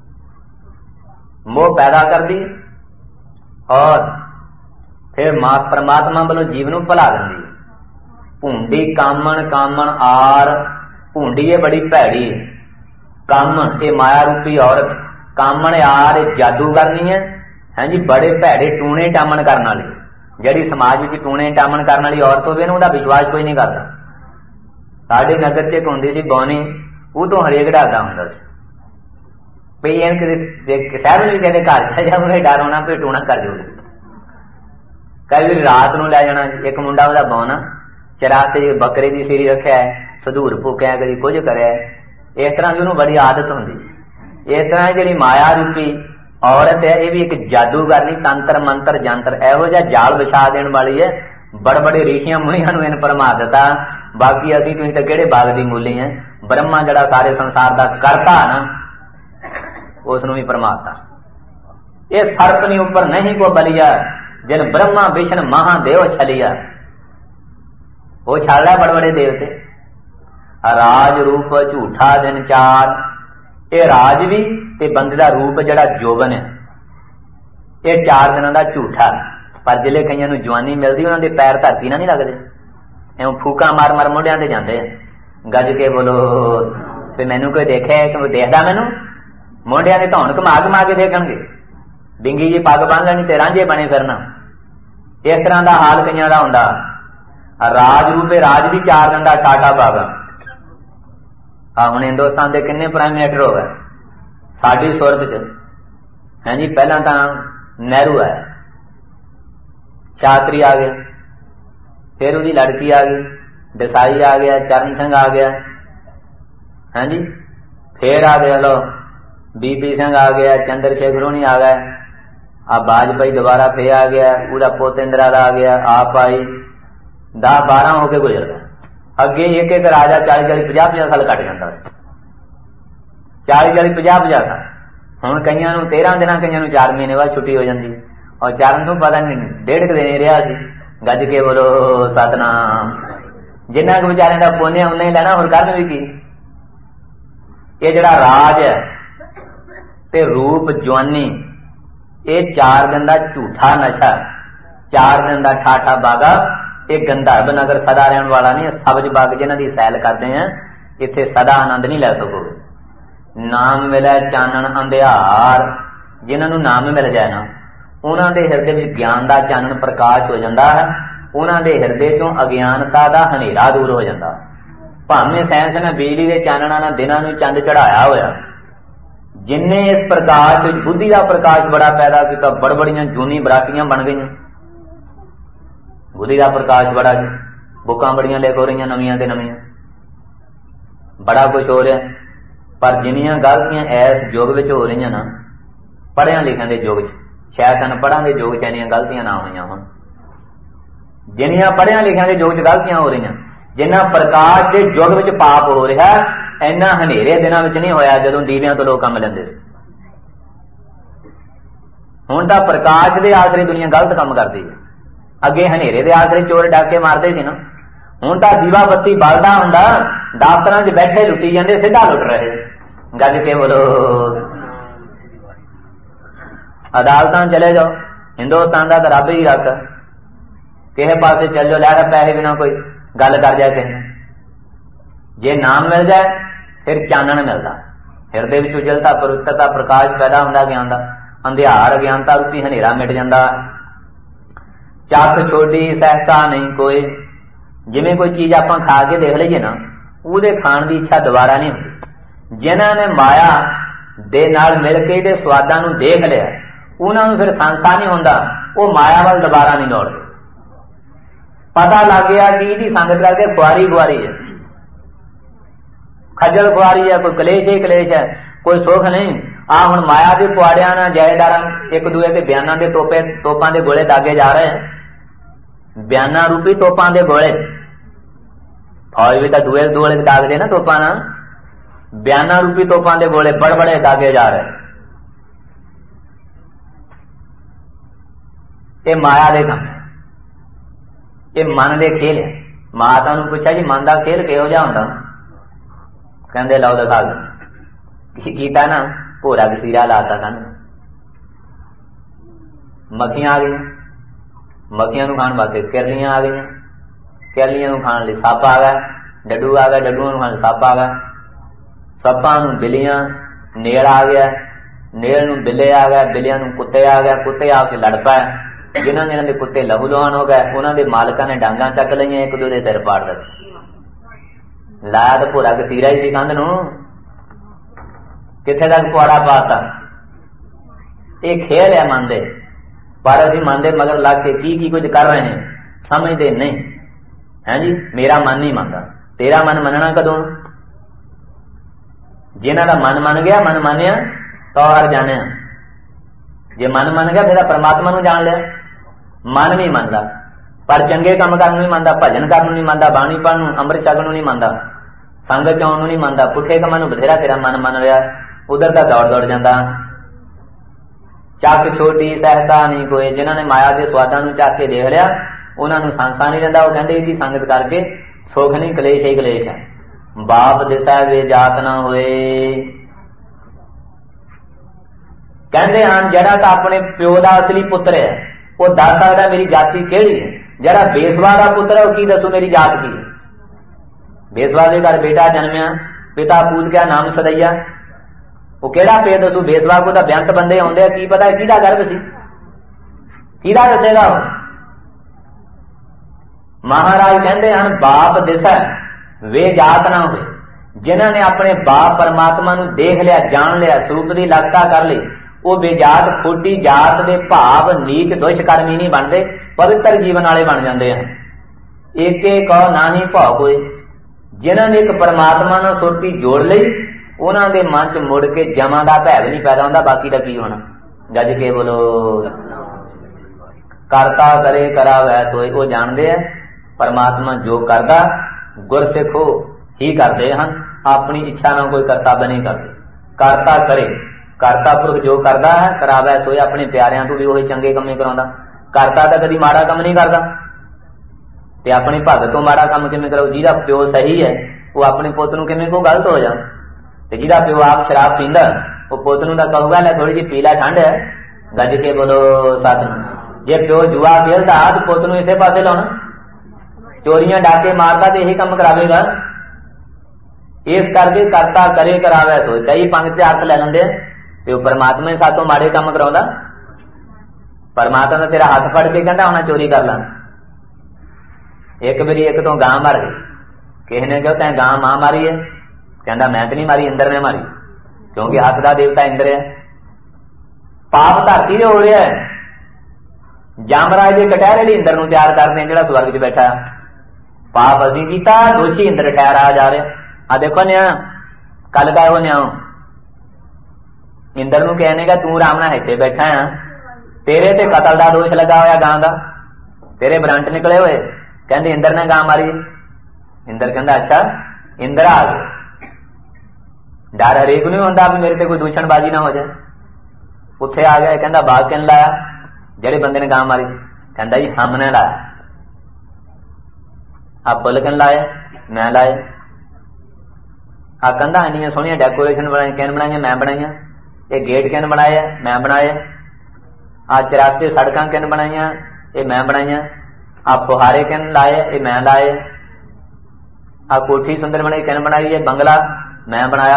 ਮੋਹ ਪੈਦਾ ਕਰਦੀ ਔਰ ਫਿਰ ਪਰਮਾਤਮਾ ਵੱਲੋਂ ਜੀਵ ਨੂੰ ਭੁਲਾ ਦਿੰਦੀ। ਭੁੰਡੀ ਕਾਮਣ ਕਾਮਣ ਆਰ। ਭੁੰਡੀ ਇਹ ਬੜੀ ਭੈੜੀ ਹੈ। ਕਾਮਣ ਇਹ ਮਾਇਆ ਰੂਪੀ ਔਰਤ। ਕਾਮਣ ਆਰ ਇਹ ਜਾਦੂ ਕਰਨੀ ਹੈ। ਹਾਂਜੀ, ਬੜੇ ਭੈੜੇ ਟੂਣੇ ਟਾਮਣ ਕਰਨ ਵਾਲੀ। ਜਿਹੜੀ ਸਮਾਜ ਵਿੱਚ ਟੂਣੇ ਟਾਮਣ ਕਰਨ ਵਾਲੀ ਔਰਤ ਹੋਵੇ ਨਾ, ਉਹਦਾ ਵਿਸ਼ਵਾਸ ਕੋਈ ਨਹੀਂ ਕਰਦਾ। ਸਾਡੇ ਨਗਰ ਚ ਇੱਕ ਹੁੰਦੀ ਸੀ ਬੌਨੀ, ਉਹ ਤੋਂ ਹਰੇਕ ਡਰਦਾ ਹੁੰਦਾ ਸੀ ਵੀ ਇਹ ਕਿਤੇ ਸਾਹਿਬ ਵੀ ਕਹਿੰਦੇ ਘਰ ਚ ਜਾਊਗੇ ਡਰ ਹੋਣਾ ਵੀ ਟੂਣਾ ਕਰ ਜਾਊਗਾ। ਕਈ ਵਾਰੀ ਰਾਤ ਨੂੰ ਲੈ ਜਾਣਾ। ਇੱਕ ਮੁੰਡਾ ਉਹਦਾ ਬੌਨਾ ਚਰਾ ਤੇ ਬੱਕਰੇ ਦੀ ਸੀਰੀ ਰੱਖਿਆ ਹੈ, ਸਧੂਰ ਭੁੱਕਿਆ, ਕਦੀ ਕੁਝ ਕਰਿਆ। ਇਸ ਤਰ੍ਹਾਂ ਦੀ ਉਹਨੂੰ ਬੜੀ ਆਦਤ ਹੁੰਦੀ ਸੀ। ਇਸ ਤਰ੍ਹਾਂ ਜਿਹੜੀ ਮਾਇਆ ਰੂਪੀ ਔਰਤ ਹੈ, ਇਹ ਵੀ ਇੱਕ ਜਾਦੂਗਰਨੀ, ਤੰਤਰ ਮੰਤਰ ਜੰਤਰ ਇਹੋ ਜਿਹਾ ਜਾਲ ਵਿਛਾ ਦੇਣ ਵਾਲੀ ਹੈ। ਬੜੇ ਬੜੇ ਰਿਸ਼ੀਆਂ ਮੁਨੀਆਂ ਨੂੰ ਇਹਨ ਭਰਮਾ ਦਿੱਤਾ। ਬਾਕੀ ਅਸੀਂ ਤੁਸੀਂ ਤਾਂ ਕਿਹੜੇ ਬਾਗ ਦੀ ਮੂਲੀ ਹੈ। ਬ੍ਰਹਮਾ ਜਿਹੜਾ ਸਾਰੇ ਸੰਸਾਰ ਦਾ ਕਰਤਾ ਨਾ, ਉਸ ਨੂੰ ਵੀ ਭਰਮਾਤਾ। ਇਹ ਸਰਪਨੀ ਉੱਪਰ ਨਹੀਂ ਕੋ ਬਲਿਆ, ਜਿਨ ਬ੍ਰਹਮਾ ਵਿਸ਼ਨ ਮਹਾਦੇਵ ਛਲਿਆ। ਉਹ ਛਾਲ ਹੈ ਬੜੇ ਬੜੇ ਦੇਵਤੇ। ਰਾਜ ਰੂਪ ਝੂਠਾ ਦਿਨ ਚਾਰ। ਇਹ ਰਾਜ ਵੀ ਤੇ ਬੰਦੇ ਦਾ ਰੂਪ ਜਿਹੜਾ ਜੋਬਨ ਹੈ, ਇਹ 4 ਦਿਨਾਂ ਦਾ ਝੂਠਾ। ਪਰ ਜਿਹੜੇ ਕਈਆਂ ਨੂੰ ਜਵਾਨੀ ਮਿਲਦੀ, ਉਹਨਾਂ ਦੇ ਪੈਰ ਧਰਤੀ ਨਾਲ ਨਹੀਂ ਲੱਗਦੇ, ਐਵੇਂ ਫੂਕਾਂ ਮਾਰ ਮਾਰ ਮੋਢਿਆਂ ਤੇ ਜਾਂਦੇ ਆ। ਗੱਜ ਕੇ ਬੋਲੋ ਤੇ ਮੈਨੂੰ ਕੋਈ ਦੇਖਿਆ ਕਿ ਦੇਖਦਾ ਮੈਨੂੰ? ਮੋਢਿਆਂ ਦੇ ਧੌਣ ਘੁਮਾ ਕੇ ਦੇਖਣਗੇ। ਬਿੰਗੀ ਜੀ ਪੱਗ ਬੰਨ ਲੈਣੀ ਤੇ ਰਾਂਝੇ ਬਣੇ ਫਿਰਨਾ। ਇਸ ਤਰ੍ਹਾਂ ਦਾ ਹਾਲ ਕਈਆਂ ਦਾ ਹੁੰਦਾ। ਰਾਜ ਰੂਪੇ ਰਾਜ ਵੀ 4 ਦਿਨ ਦਾ ਛਾਟਾ ਬਾਗਾ। ਹੁਣ ਹਿੰਦੁਸਤਾਨ ਦੇ ਕਿੰਨੇ ਪ੍ਰਾਈਮ ਮਿਨਿਸਟਰ ਹੋ ਗਏ ਸਾਡੀ ਸੁਰਤ ਚ? ਹਾਂਜੀ, ਪਹਿਲਾਂ ਤਾਂ ਨਹਿਰੂ ਆਇਆ, ਸ਼ਾਸਤਰੀ ਆ ਗਿਆ, ਫਿਰ ਉਹਦੀ ਲੜਕੀ ਆ ਗਈ, ਦੇਸਾਈ ਆ ਗਿਆ, ਚਰਨ ਸਿੰਘ ਆ ਗਿਆ। ਹਾਂਜੀ, ਫੇਰ ਆ ਗਿਆ ਲੋ ਬੀਪੀ ਸਿੰਘ ਆ ਗਿਆ, ਚੰਦਰ ਸ਼ੇਖਰ ਹੋਣੀ ਆ ਗਏ। ਆ ਵਾਜਪਾਈ ਦੁਬਾਰਾ ਫੇਰ ਆ ਗਿਆ, ਉਹਦਾ ਪੁੱਤ ਇੰਦਰਾ ਦਾ ਆ ਗਿਆ, ਆਪ ਆਈ। 10-12 ਹੋ ਕੇ ਗੁਜ਼ਰਦਾ। ਅੱਗੇ ਇੱਕ ਇੱਕ ਰਾਜਾ 40-50 ਸਾਲ ਕੱਟ ਜਾਂਦਾ ਸੀ। 40-50 ਸਾਲ। ਹੁਣ ਕਈਆਂ ਨੂੰ 13 ਦਿਨਾਂ, ਕਈਆਂ ਨੂੰ 4 ਮਹੀਨੇ ਬਾਅਦ ਛੁੱਟੀ ਹੋ ਜਾਂਦੀ। ਔਰ ਚਰਨ ਤੋਂ ਪਤਾ ਨਹੀਂ 1.5 ਦਿਨ ਹੀ ਰਿਹਾ ਸੀ। ਗੱਜ ਕੇ ਬੋਲੋ ਸਤਨਾਮ। ਜਿੰਨਾ ਕੁ ਵਿਚਾਰਿਆਂ ਦਾ ਪੁੰਨ ਉਨਾ ਹੀ ਲੈਣਾ, ਹੋਰ ਕਰਨ ਵੀ ਕੀ। ਇਹ ਜਿਹੜਾ ਰਾਜ ਹੈ ਤੇ ਰੂਪ ਜਵਾਨੀ, ਇਹ 4 ਦਿਨ ਦਾ ਝੂਠਾ ਨਸ਼ਾ, 4 ਦਿਨ ਦਾ ਠਾਠਾ ਬਾਗਾ। ਇਹ ਗੰਧਰਵ ਨਗਰ ਸਦਾ ਰਹਿਣ ਵਾਲਾ ਨਹੀਂ। ਸਬਜ ਬਾਗ ਜਿਹਨਾਂ ਦੀ ਸੈਲ ਕਰਦੇ ਆ, ਇੱਥੇ ਸਦਾ ਆਨੰਦ ਨਹੀਂ ਲੈ ਸਕੋਗੇ। ਨਾਮ ਮਿਲੇ ਚਾਨਣ ਅੰਧਿਆਰ। ਜਿਨ੍ਹਾਂ ਨੂੰ ਨਾਮ ਮਿਲ ਜਾਏ ਨਾ, ਉਹਨਾਂ ਦੇ ਹਿਰਦੇ ਵਿੱਚ ਗਿਆਨ ਦਾ ਚਾਨਣ ਪ੍ਰਕਾਸ਼ ਹੋ ਜਾਂਦਾ ਹੈ। ਉਹਨਾਂ ਦੇ ਹਿਰਦੇ ਚੋਂ ਅਗਿਆਨਤਾ ਦਾ ਹਨੇਰਾ ਦੂਰ ਹੋ ਜਾਂਦਾ। ਭਾਵੇਂ ਸਾਇੰਸ ਨੇ ਬਿਜਲੀ ਦੇ ਚਾਨਣਾ ਨਾਲ ਦਿਨਾਂ ਨੂੰ ਚੰਦ ਚੜਾਇਆ ਹੋਇਆ, ਜਿੰਨੇ ਇਸ ਪ੍ਰਕਾਸ਼ ਵਿੱਚ ਬੁੱਧੀ ਦਾ ਪ੍ਰਕਾਸ਼ ਬੜਾ ਪੈਦਾ ਕੀਤਾ, ਬੜਬੜੀਆਂ ਜੂਨੀ ਬਰਾਟੀਆਂ ਬਣ ਗਈਆਂ। बुद्धि का प्रकाश बड़ा, बुकां बड़ियां लिख हो रही नवीं ते नवीं, बड़ा कुछ हो रहा। पर जिन्नियां गलतियां इस युग विच हो रही ना, पढ़िया लिखिया के युग च, शायद अनपढ़ां के युग च इन्नियां गलतियां ना होईयां होण। जिन्नियां पढ़िया लिखिया के युग च गलतियां हो रही, जिन्ना प्रकाश के युग विच पाप हो रहा, इन्ना हनेरे दिनां विच नहीं होया जदों दीवियां तो लोग काम लैंदे सी। हुण तां प्रकाश के आसरे दुनिया गलत काम करदी है। अगे हनेरे के आसरे चोर डाके मारते सी ना, हुण तां दीवा बत्ती बलदा हुंदा, दफ्तरां 'च बैठे लुटी जांदे, सीधा लुट रहे। गज के बोलो। अदालतां चले जाओ, हिंदुस्तान का रब ही रख, किसी पासे चल जाओ, लहरा पैसे बिना कोई गल कर जाए किसी, जे नाम मिल जाए फिर चानन मिलता, हिरदे विच उजलता पवित्रता प्रकाश पैदा होंदा ज्ञान का, अंधियार अज्ञानता रूपी हनेरा मिट जाता। चख छोड़ी सहसा नहीं कोई, जिवें कोई चीज आपां खा के देख लीए ना, उहदे खाण की इच्छा दोबारा नहीं होती। जिन्हां ने माया दे नाल मिल के इहदे स्वादां नूं देख लिया, उन्हां नूं फिर संसा नहीं होंदा, वो माया वाल दोबारा नहीं दौड़दे। पता लग गया कि इहदी संगत करके खुआरी खुआरी है, खजल खुआरी है, कोई कलेश ही कलेश है, कोई सुख नहीं। आ हुण माया के पुआड़ियां नाल जायदारां एक दूए के बयानां के तोपां दे गोले दागे जा रहे हैं। बयानां रूपी तोपां दे गोले, फौज भी तां दूए दुआले दागदे ना तोपां नाल, बयानां रूपी तोपां दे गोले बड़े बड़े दागे जा रहे। ये माया दे काम, ये मन दे खेल है। माता नूं पुछया जी मन दा खेल किहो जिहा हुंदा? कहंदे लओ दिखा दो। की कीता ना, भोरा गसीरा लाता कन, मक्खियां आ गई, मक्खियां नूं खाण वास्ते किरलियां आ गई, किरलियां नूं खाण लई सप आ गया, डड्डू आ गया, डड्डूआं नूं खाण सप आ गया, सप्पां नूं बिल्लियां, नेल आ गया, नेल नूं बिल्ले आ गया, बिल्लियां नूं कुत्ते आ गया, कुत्ते आके लड़ पए। जिन्हां ने इन्हां दे कुत्ते लहू लुहान हो गए, उन्हां दे मालकां ने डांगां चक लईआं, एक दूजे दे सिर पाड़ दित्ते। लाया तो भोरा गसीरा ही सी कंध नूं, किथे तक पुआड़ा पाता। ये खेल है मन दे, पर असीं मन दे मगर लग के की कुछ कर रहे हैं, समझते नहीं है जी। मेरा मन नहीं मानता, तेरा मन मनना कदों? जिन्हां दा मन मन गया, मन मानिया तो हर जाने। जे मन मन गया फिर परमात्मा नूं जान लिया। मन नहीं मनता, पर चंगे काम करन नहीं मनता, भजन करन नहीं मनता, बाणी पढ़न नूं, अंम੍ਰਿਤ छकण नूं नहीं मनता, संगत चौन नूं नहीं मनता, पुठे कामां नूं बथेरा तेरा मन मन रहा, उधर का दौड़ दौड़ जाता। चख छोड़ी सहसा नहीं कोई, जिन्हां ने माया के स्वादां नूं चख के देख लिया, उन्हां नूं संसा नहीं रहिंदा। वो कहंदे इहदी संगत करके सुख नहीं, कलेश ही कलेश है। बाप दिसै वे जात ना होए, कहंदे हन जिहड़ा तां अपने प्यो दा असली पुत्र है, वो दस सकदा मेरी जाति किहड़ी है। जिहड़ा बेसवा दा पुत्र है, वो की दसू मेरी जात की है। बेसवा दे घर बेटा जन्मिया, पिता पूज गया नाम सदैया, वो केड़ा पे दसू? बेसवा को तो बेअंत बंदे आउंदे, की पता किहदा गर्भ सी, किहदा दसेगा? महाराज कहंदे हन बाप दिसै वे जात ना होए, जिन्हां ने अपने बाप परमात्मा नूं देख लिया, जान लिया, स्वरूप दी लगता कर ली, वो बेजात खोटी जात दे भाव नीच दुष्कर्मी नहीं बनते, पवित्र जीवन वाले बन जाते हैं। एक कहो ना ही भाव कोई, जिन्हां ने एक परमात्मा नाल सुरती जोड़ लई, उन्हां दे मन च मुड़ के जमा दा भय नहीं पैदा होंदा, बाकी दा की होना। गज के बोलो। करता करे करा वै सोए, वो जानते हैं परमात्मा जो करदा गुरसिखो ही करते हैं, अपनी इच्छा नाल कोई करतब नहीं करते। करता करे, करता पुरख जो करता है करावै सोए, अपने प्यारियां तो भी वही चंगे कमे कराउंदा। करता तो कदी माड़ा काम नहीं करता, ते अपने भगत तो माड़ा काम किवें कराऊ? जिहदा प्यो सही है वो अपने पुत नूं किवें को गलत हो जा, ते जिहदा प्यो आप शराब पींदा वो पुत नूं तां कहूगा ले थोड़ी जी पी लै, ठंड है। गज के बोलो सतनाम। जे प्यो जुआ खेलदा तो पुत नूं इसे पासे लाउणा, चोरियां डाके मारदा ते यही काम करावेगा। इस करके करता करे करावै सोए, कई पंक्ति अर्थ ले लैंदे ते परमात्मा ही सातों माड़े काम कराउंदा। परमात्मा ने तेरा हाथ फड़ के कहता होना चोरी कर ला। एक बारी एक तो गां मर गई, किसी ने कहा तैं गां मां मारी है, कहता मैं तो नहीं मारी, इंद्र ने मारी, क्योंकि हाथ का देवता इंद्र है। पाप धरती से हो रहा है, जमराज के कटहरे लिए इंद्र तैयार करते हैं, जो स्वर्ग च बैठा। पाप असीं कीता, दोषी इंद्र ठहरा जा रहा। आ देखो न्या कल का वो न्या इंद्र नूं कहने का तू राम नाल इत्थे बैठा है, तेरे ते कतल का दोष लगा होया गां दा, तेरे ब्रंट निकले हुए। कहते इंद्र ने गां मारी। इंद्र कहता अच्छा इंद्र आ गए। डर हरेक नूं हुंदा भी मेरे ते कोई दूषणबाजी ना हो जाए। उत्थे आ गया, कहता बाग किन लाया, जेड़े बंदे ने गां मारी। कहता जी हमने लाया। आ पुल किन लाए, मैं लाए। आ कंधा इन्नियां सोहणियां डेकोरेशन बनाई किन बनाई, मैं बनाई। ये गेट किन बनाए, मैं बनाए। आ चौरास्ते सड़कां किन बनाई, ये मैं बनाई। आ फुहारे किन लाए, ये मैं लाए। आ कोठी सुंदर बनाई किन बनाई है, बंगला मैं बनाया।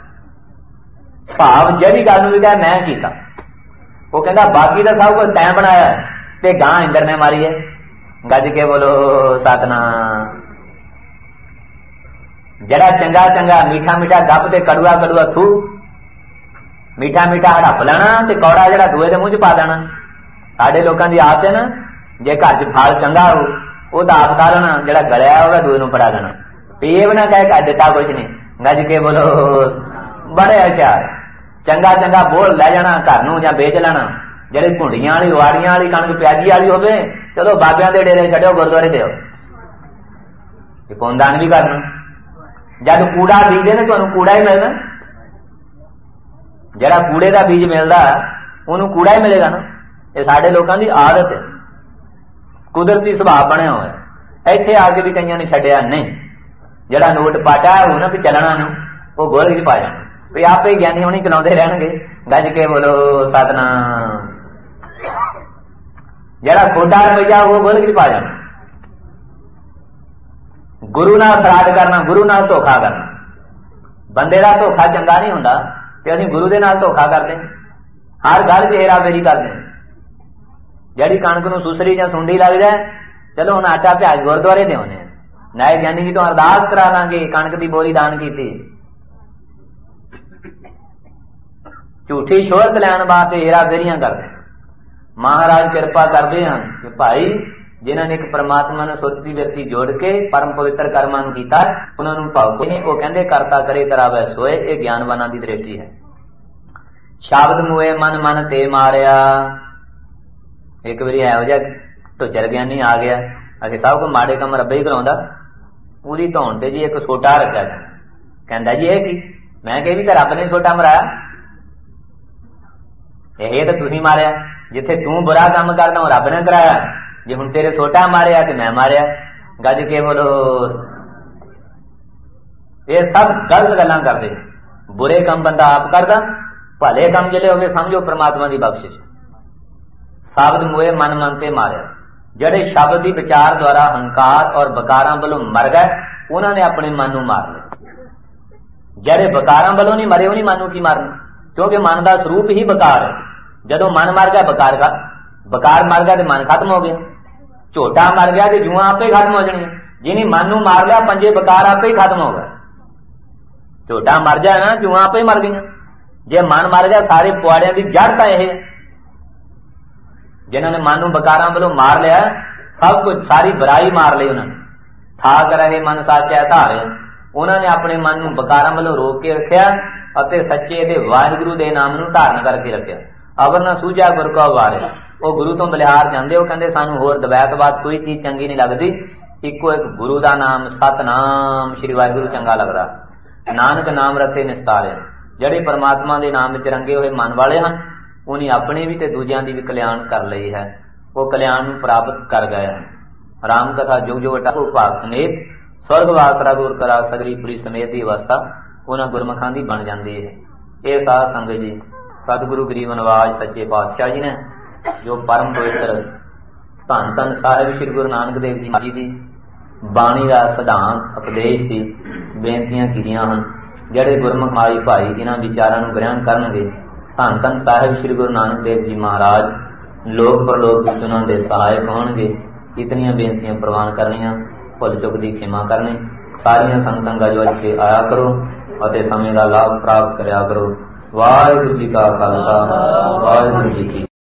भाव जड़ी गल भी कह मैं कीता। वो कहता बाकी तो सब कुछ तैं बनाया ते गां इंद्र ने मारी है। गज के बोलो सतनाम। जड़ा चंगा चंगा मीठा मीठा गप ते कड़ुआ कड़ुआ थू, मीठा मीठा हड़प लेना ते कौड़ा जड़ा दूए दे मुंह च पा देना। साडे लोकां दी आदत है ना, जे घर च फल चंगा हो वो तो आप खा लेना, जड़ा गलिया होगा दूए नूं फड़ा देना। ये भी ना कहे कह दिता कुछ नहीं। गज के बोलो बड़े होशियार। चंगा चंगा बोल लै जाना घर नूं जां बेच लेना। जेड़ी घुंडियां वाली वाड़ियां वाली कणक प्याजी वाली होवे चलो बाबियां दे डेरे छड्यो गुरुद्वारे देओ, पुनदान भी करना। जब कूड़ा बीजदे ने तुहानूं कूड़ा ही मिलना। जड़ा कूड़े का बीज मिलता उन्होंने कूड़ा ही मिलेगा ना। ये साडे लोकां दी आदत है, कुदरती सुभाव बने हुए। इत्थे आके भी कईयां ने छड्डिया नहीं। जड़ा नोट पाटा हो ना भी चलना नहीं, वो गोल च पा जाना। भी आपे ज्ञानी होनी चलाते रहणगे। गज के बोलो सतनाम। जड़ा खोटा रुपया वो गोल च पा जाना। गुरु नाल फराड करना, गुरु नाल धोखा करना। बंदे का धोखा चंगा नहीं हुंदा ते असीं गुरु दे नाल धोखा करते हैं। हर गल च हेराफेरी करते हैं। जड़ी कणक नूं सुसरी जां सुंडी लग जाए चलो हुण आटा प्याज गुरुद्वारे दे आउणे, नायक ज्ञानी जी तो अरदास करा लांगे कणक की बोरी दान की। झूठी शोहरत लैण वास्ते हेराफेरियां करते। महाराज कृपा करते हैं कि भाई जिन्होंने एक परमात्मा ने सुरती व्यक्ति जोड़ के परम पवित्र कर्मां किया उन्होंने भाव नहीं। वो कहते करता करे करावे सोए, ये ज्ञानवानां दी दृष्टि है। शब्द मुए मन मन ते मारिया। एक बारी एहो जिहा ढुचर ज्ञानी आ गया, अगे सब को माड़े कम रब्बे ही कराउंदा। पूरी धौण ते जी एक सोटा रखा था। कहंदा जी ये की? मैं कही भी तो रब ने सोटा मराया, ये तो तुसीं मारिया। जिथे तू बुरा काम करदा रब ने कराया, जे हुण तेरे सोटा मारिया ते मैं मारिया। गज के बोलो ये सब गलत गल्लां करदे। बुरे काम बंदा आप करदा, भले काम जिहड़े होवे समझो परमात्मा दी बख्शिश। शब्द मुए मन मन ते मारिया। ਜਿਹੜੇ शब्द की विचार द्वारा हंकार और बकारां वालों मर गए उन्होंने अपने मन को मार लिया। ਜਿਹੜੇ बकारां वालों नहीं मरे उन्हें मन की मारना, क्योंकि मन का स्वरूप ही बकार है। जदों मन मर गया बकार मर गया तो मन खत्म हो गया। झोटा मर गया तो जूआं आपे खत्म हो जानी। जिन्हें मन को मार लिया पंजे बकार आपे ही खत्म हो गए। झोटा मर जाए ना जूआं आपे ही मर गई। जे मन मर गया सारे पुआड़ियां की जड़ तो यह जिन्होंने मन को बकारां वालों मार लिया सब कुछ सारी बुराई मार ली। उन्होंने ठाक रहे मन साचा धारे। उन्होंने अपने मन को बकारां वालों रोक के रखिया और सच्चे दे वाहिगुरु दे नाम को धारण करके रखिया। अवर न सूझा गुर को वारे। वो गुरु तो बलिहार जाते, वो कहते सानू होर दवैतवाद कोई चीज चंगी नहीं लगती, इको एक गुरु का नाम सतनाम श्री वाहिगुरू चंगा लगता। नानक नाम रखे निस्तारे। जड़े परमात्मा के नाम में रंगे हुए मन वाले हैं उन्हें अपने भी ते दूजियां दी भी कल्याण कर ली है। वो कल्याण प्राप्त कर गए हैं। राम कथा जुग जुग अटा भाग समेत स्वर्गवास करा दूर करा सगरी पुरी समेत की अवस्था उन्होंने गुरमुखां दी बन जाती है। ये साध संगत जी सतगुरु गरीब नवाज सच्चे पातशाह जी ने जो परम पवित्र धन धन साहिब श्री गुरु नानक देव जी की बाणी का सिद्धांत उपदेश से बेनतियां कीतियां हैं। ਜਿਹੜੇ गुरमुख माई भाई इन्हां विचारां नूं ग्रहण करनगे धन धन साहिब श्री गुरु नानक देव जी महाराज लोक परलोक विच उन्हां दे सहायक होणगे। इतनियां बेनतियां प्रवान करनियां, भुल चुक दी खिमा करनी। सारियां संगतां गज वज के आया करो और समय का लाभ प्राप्त करया करो। वाहिगुरू जी का खालसा वाहिगुरू जी की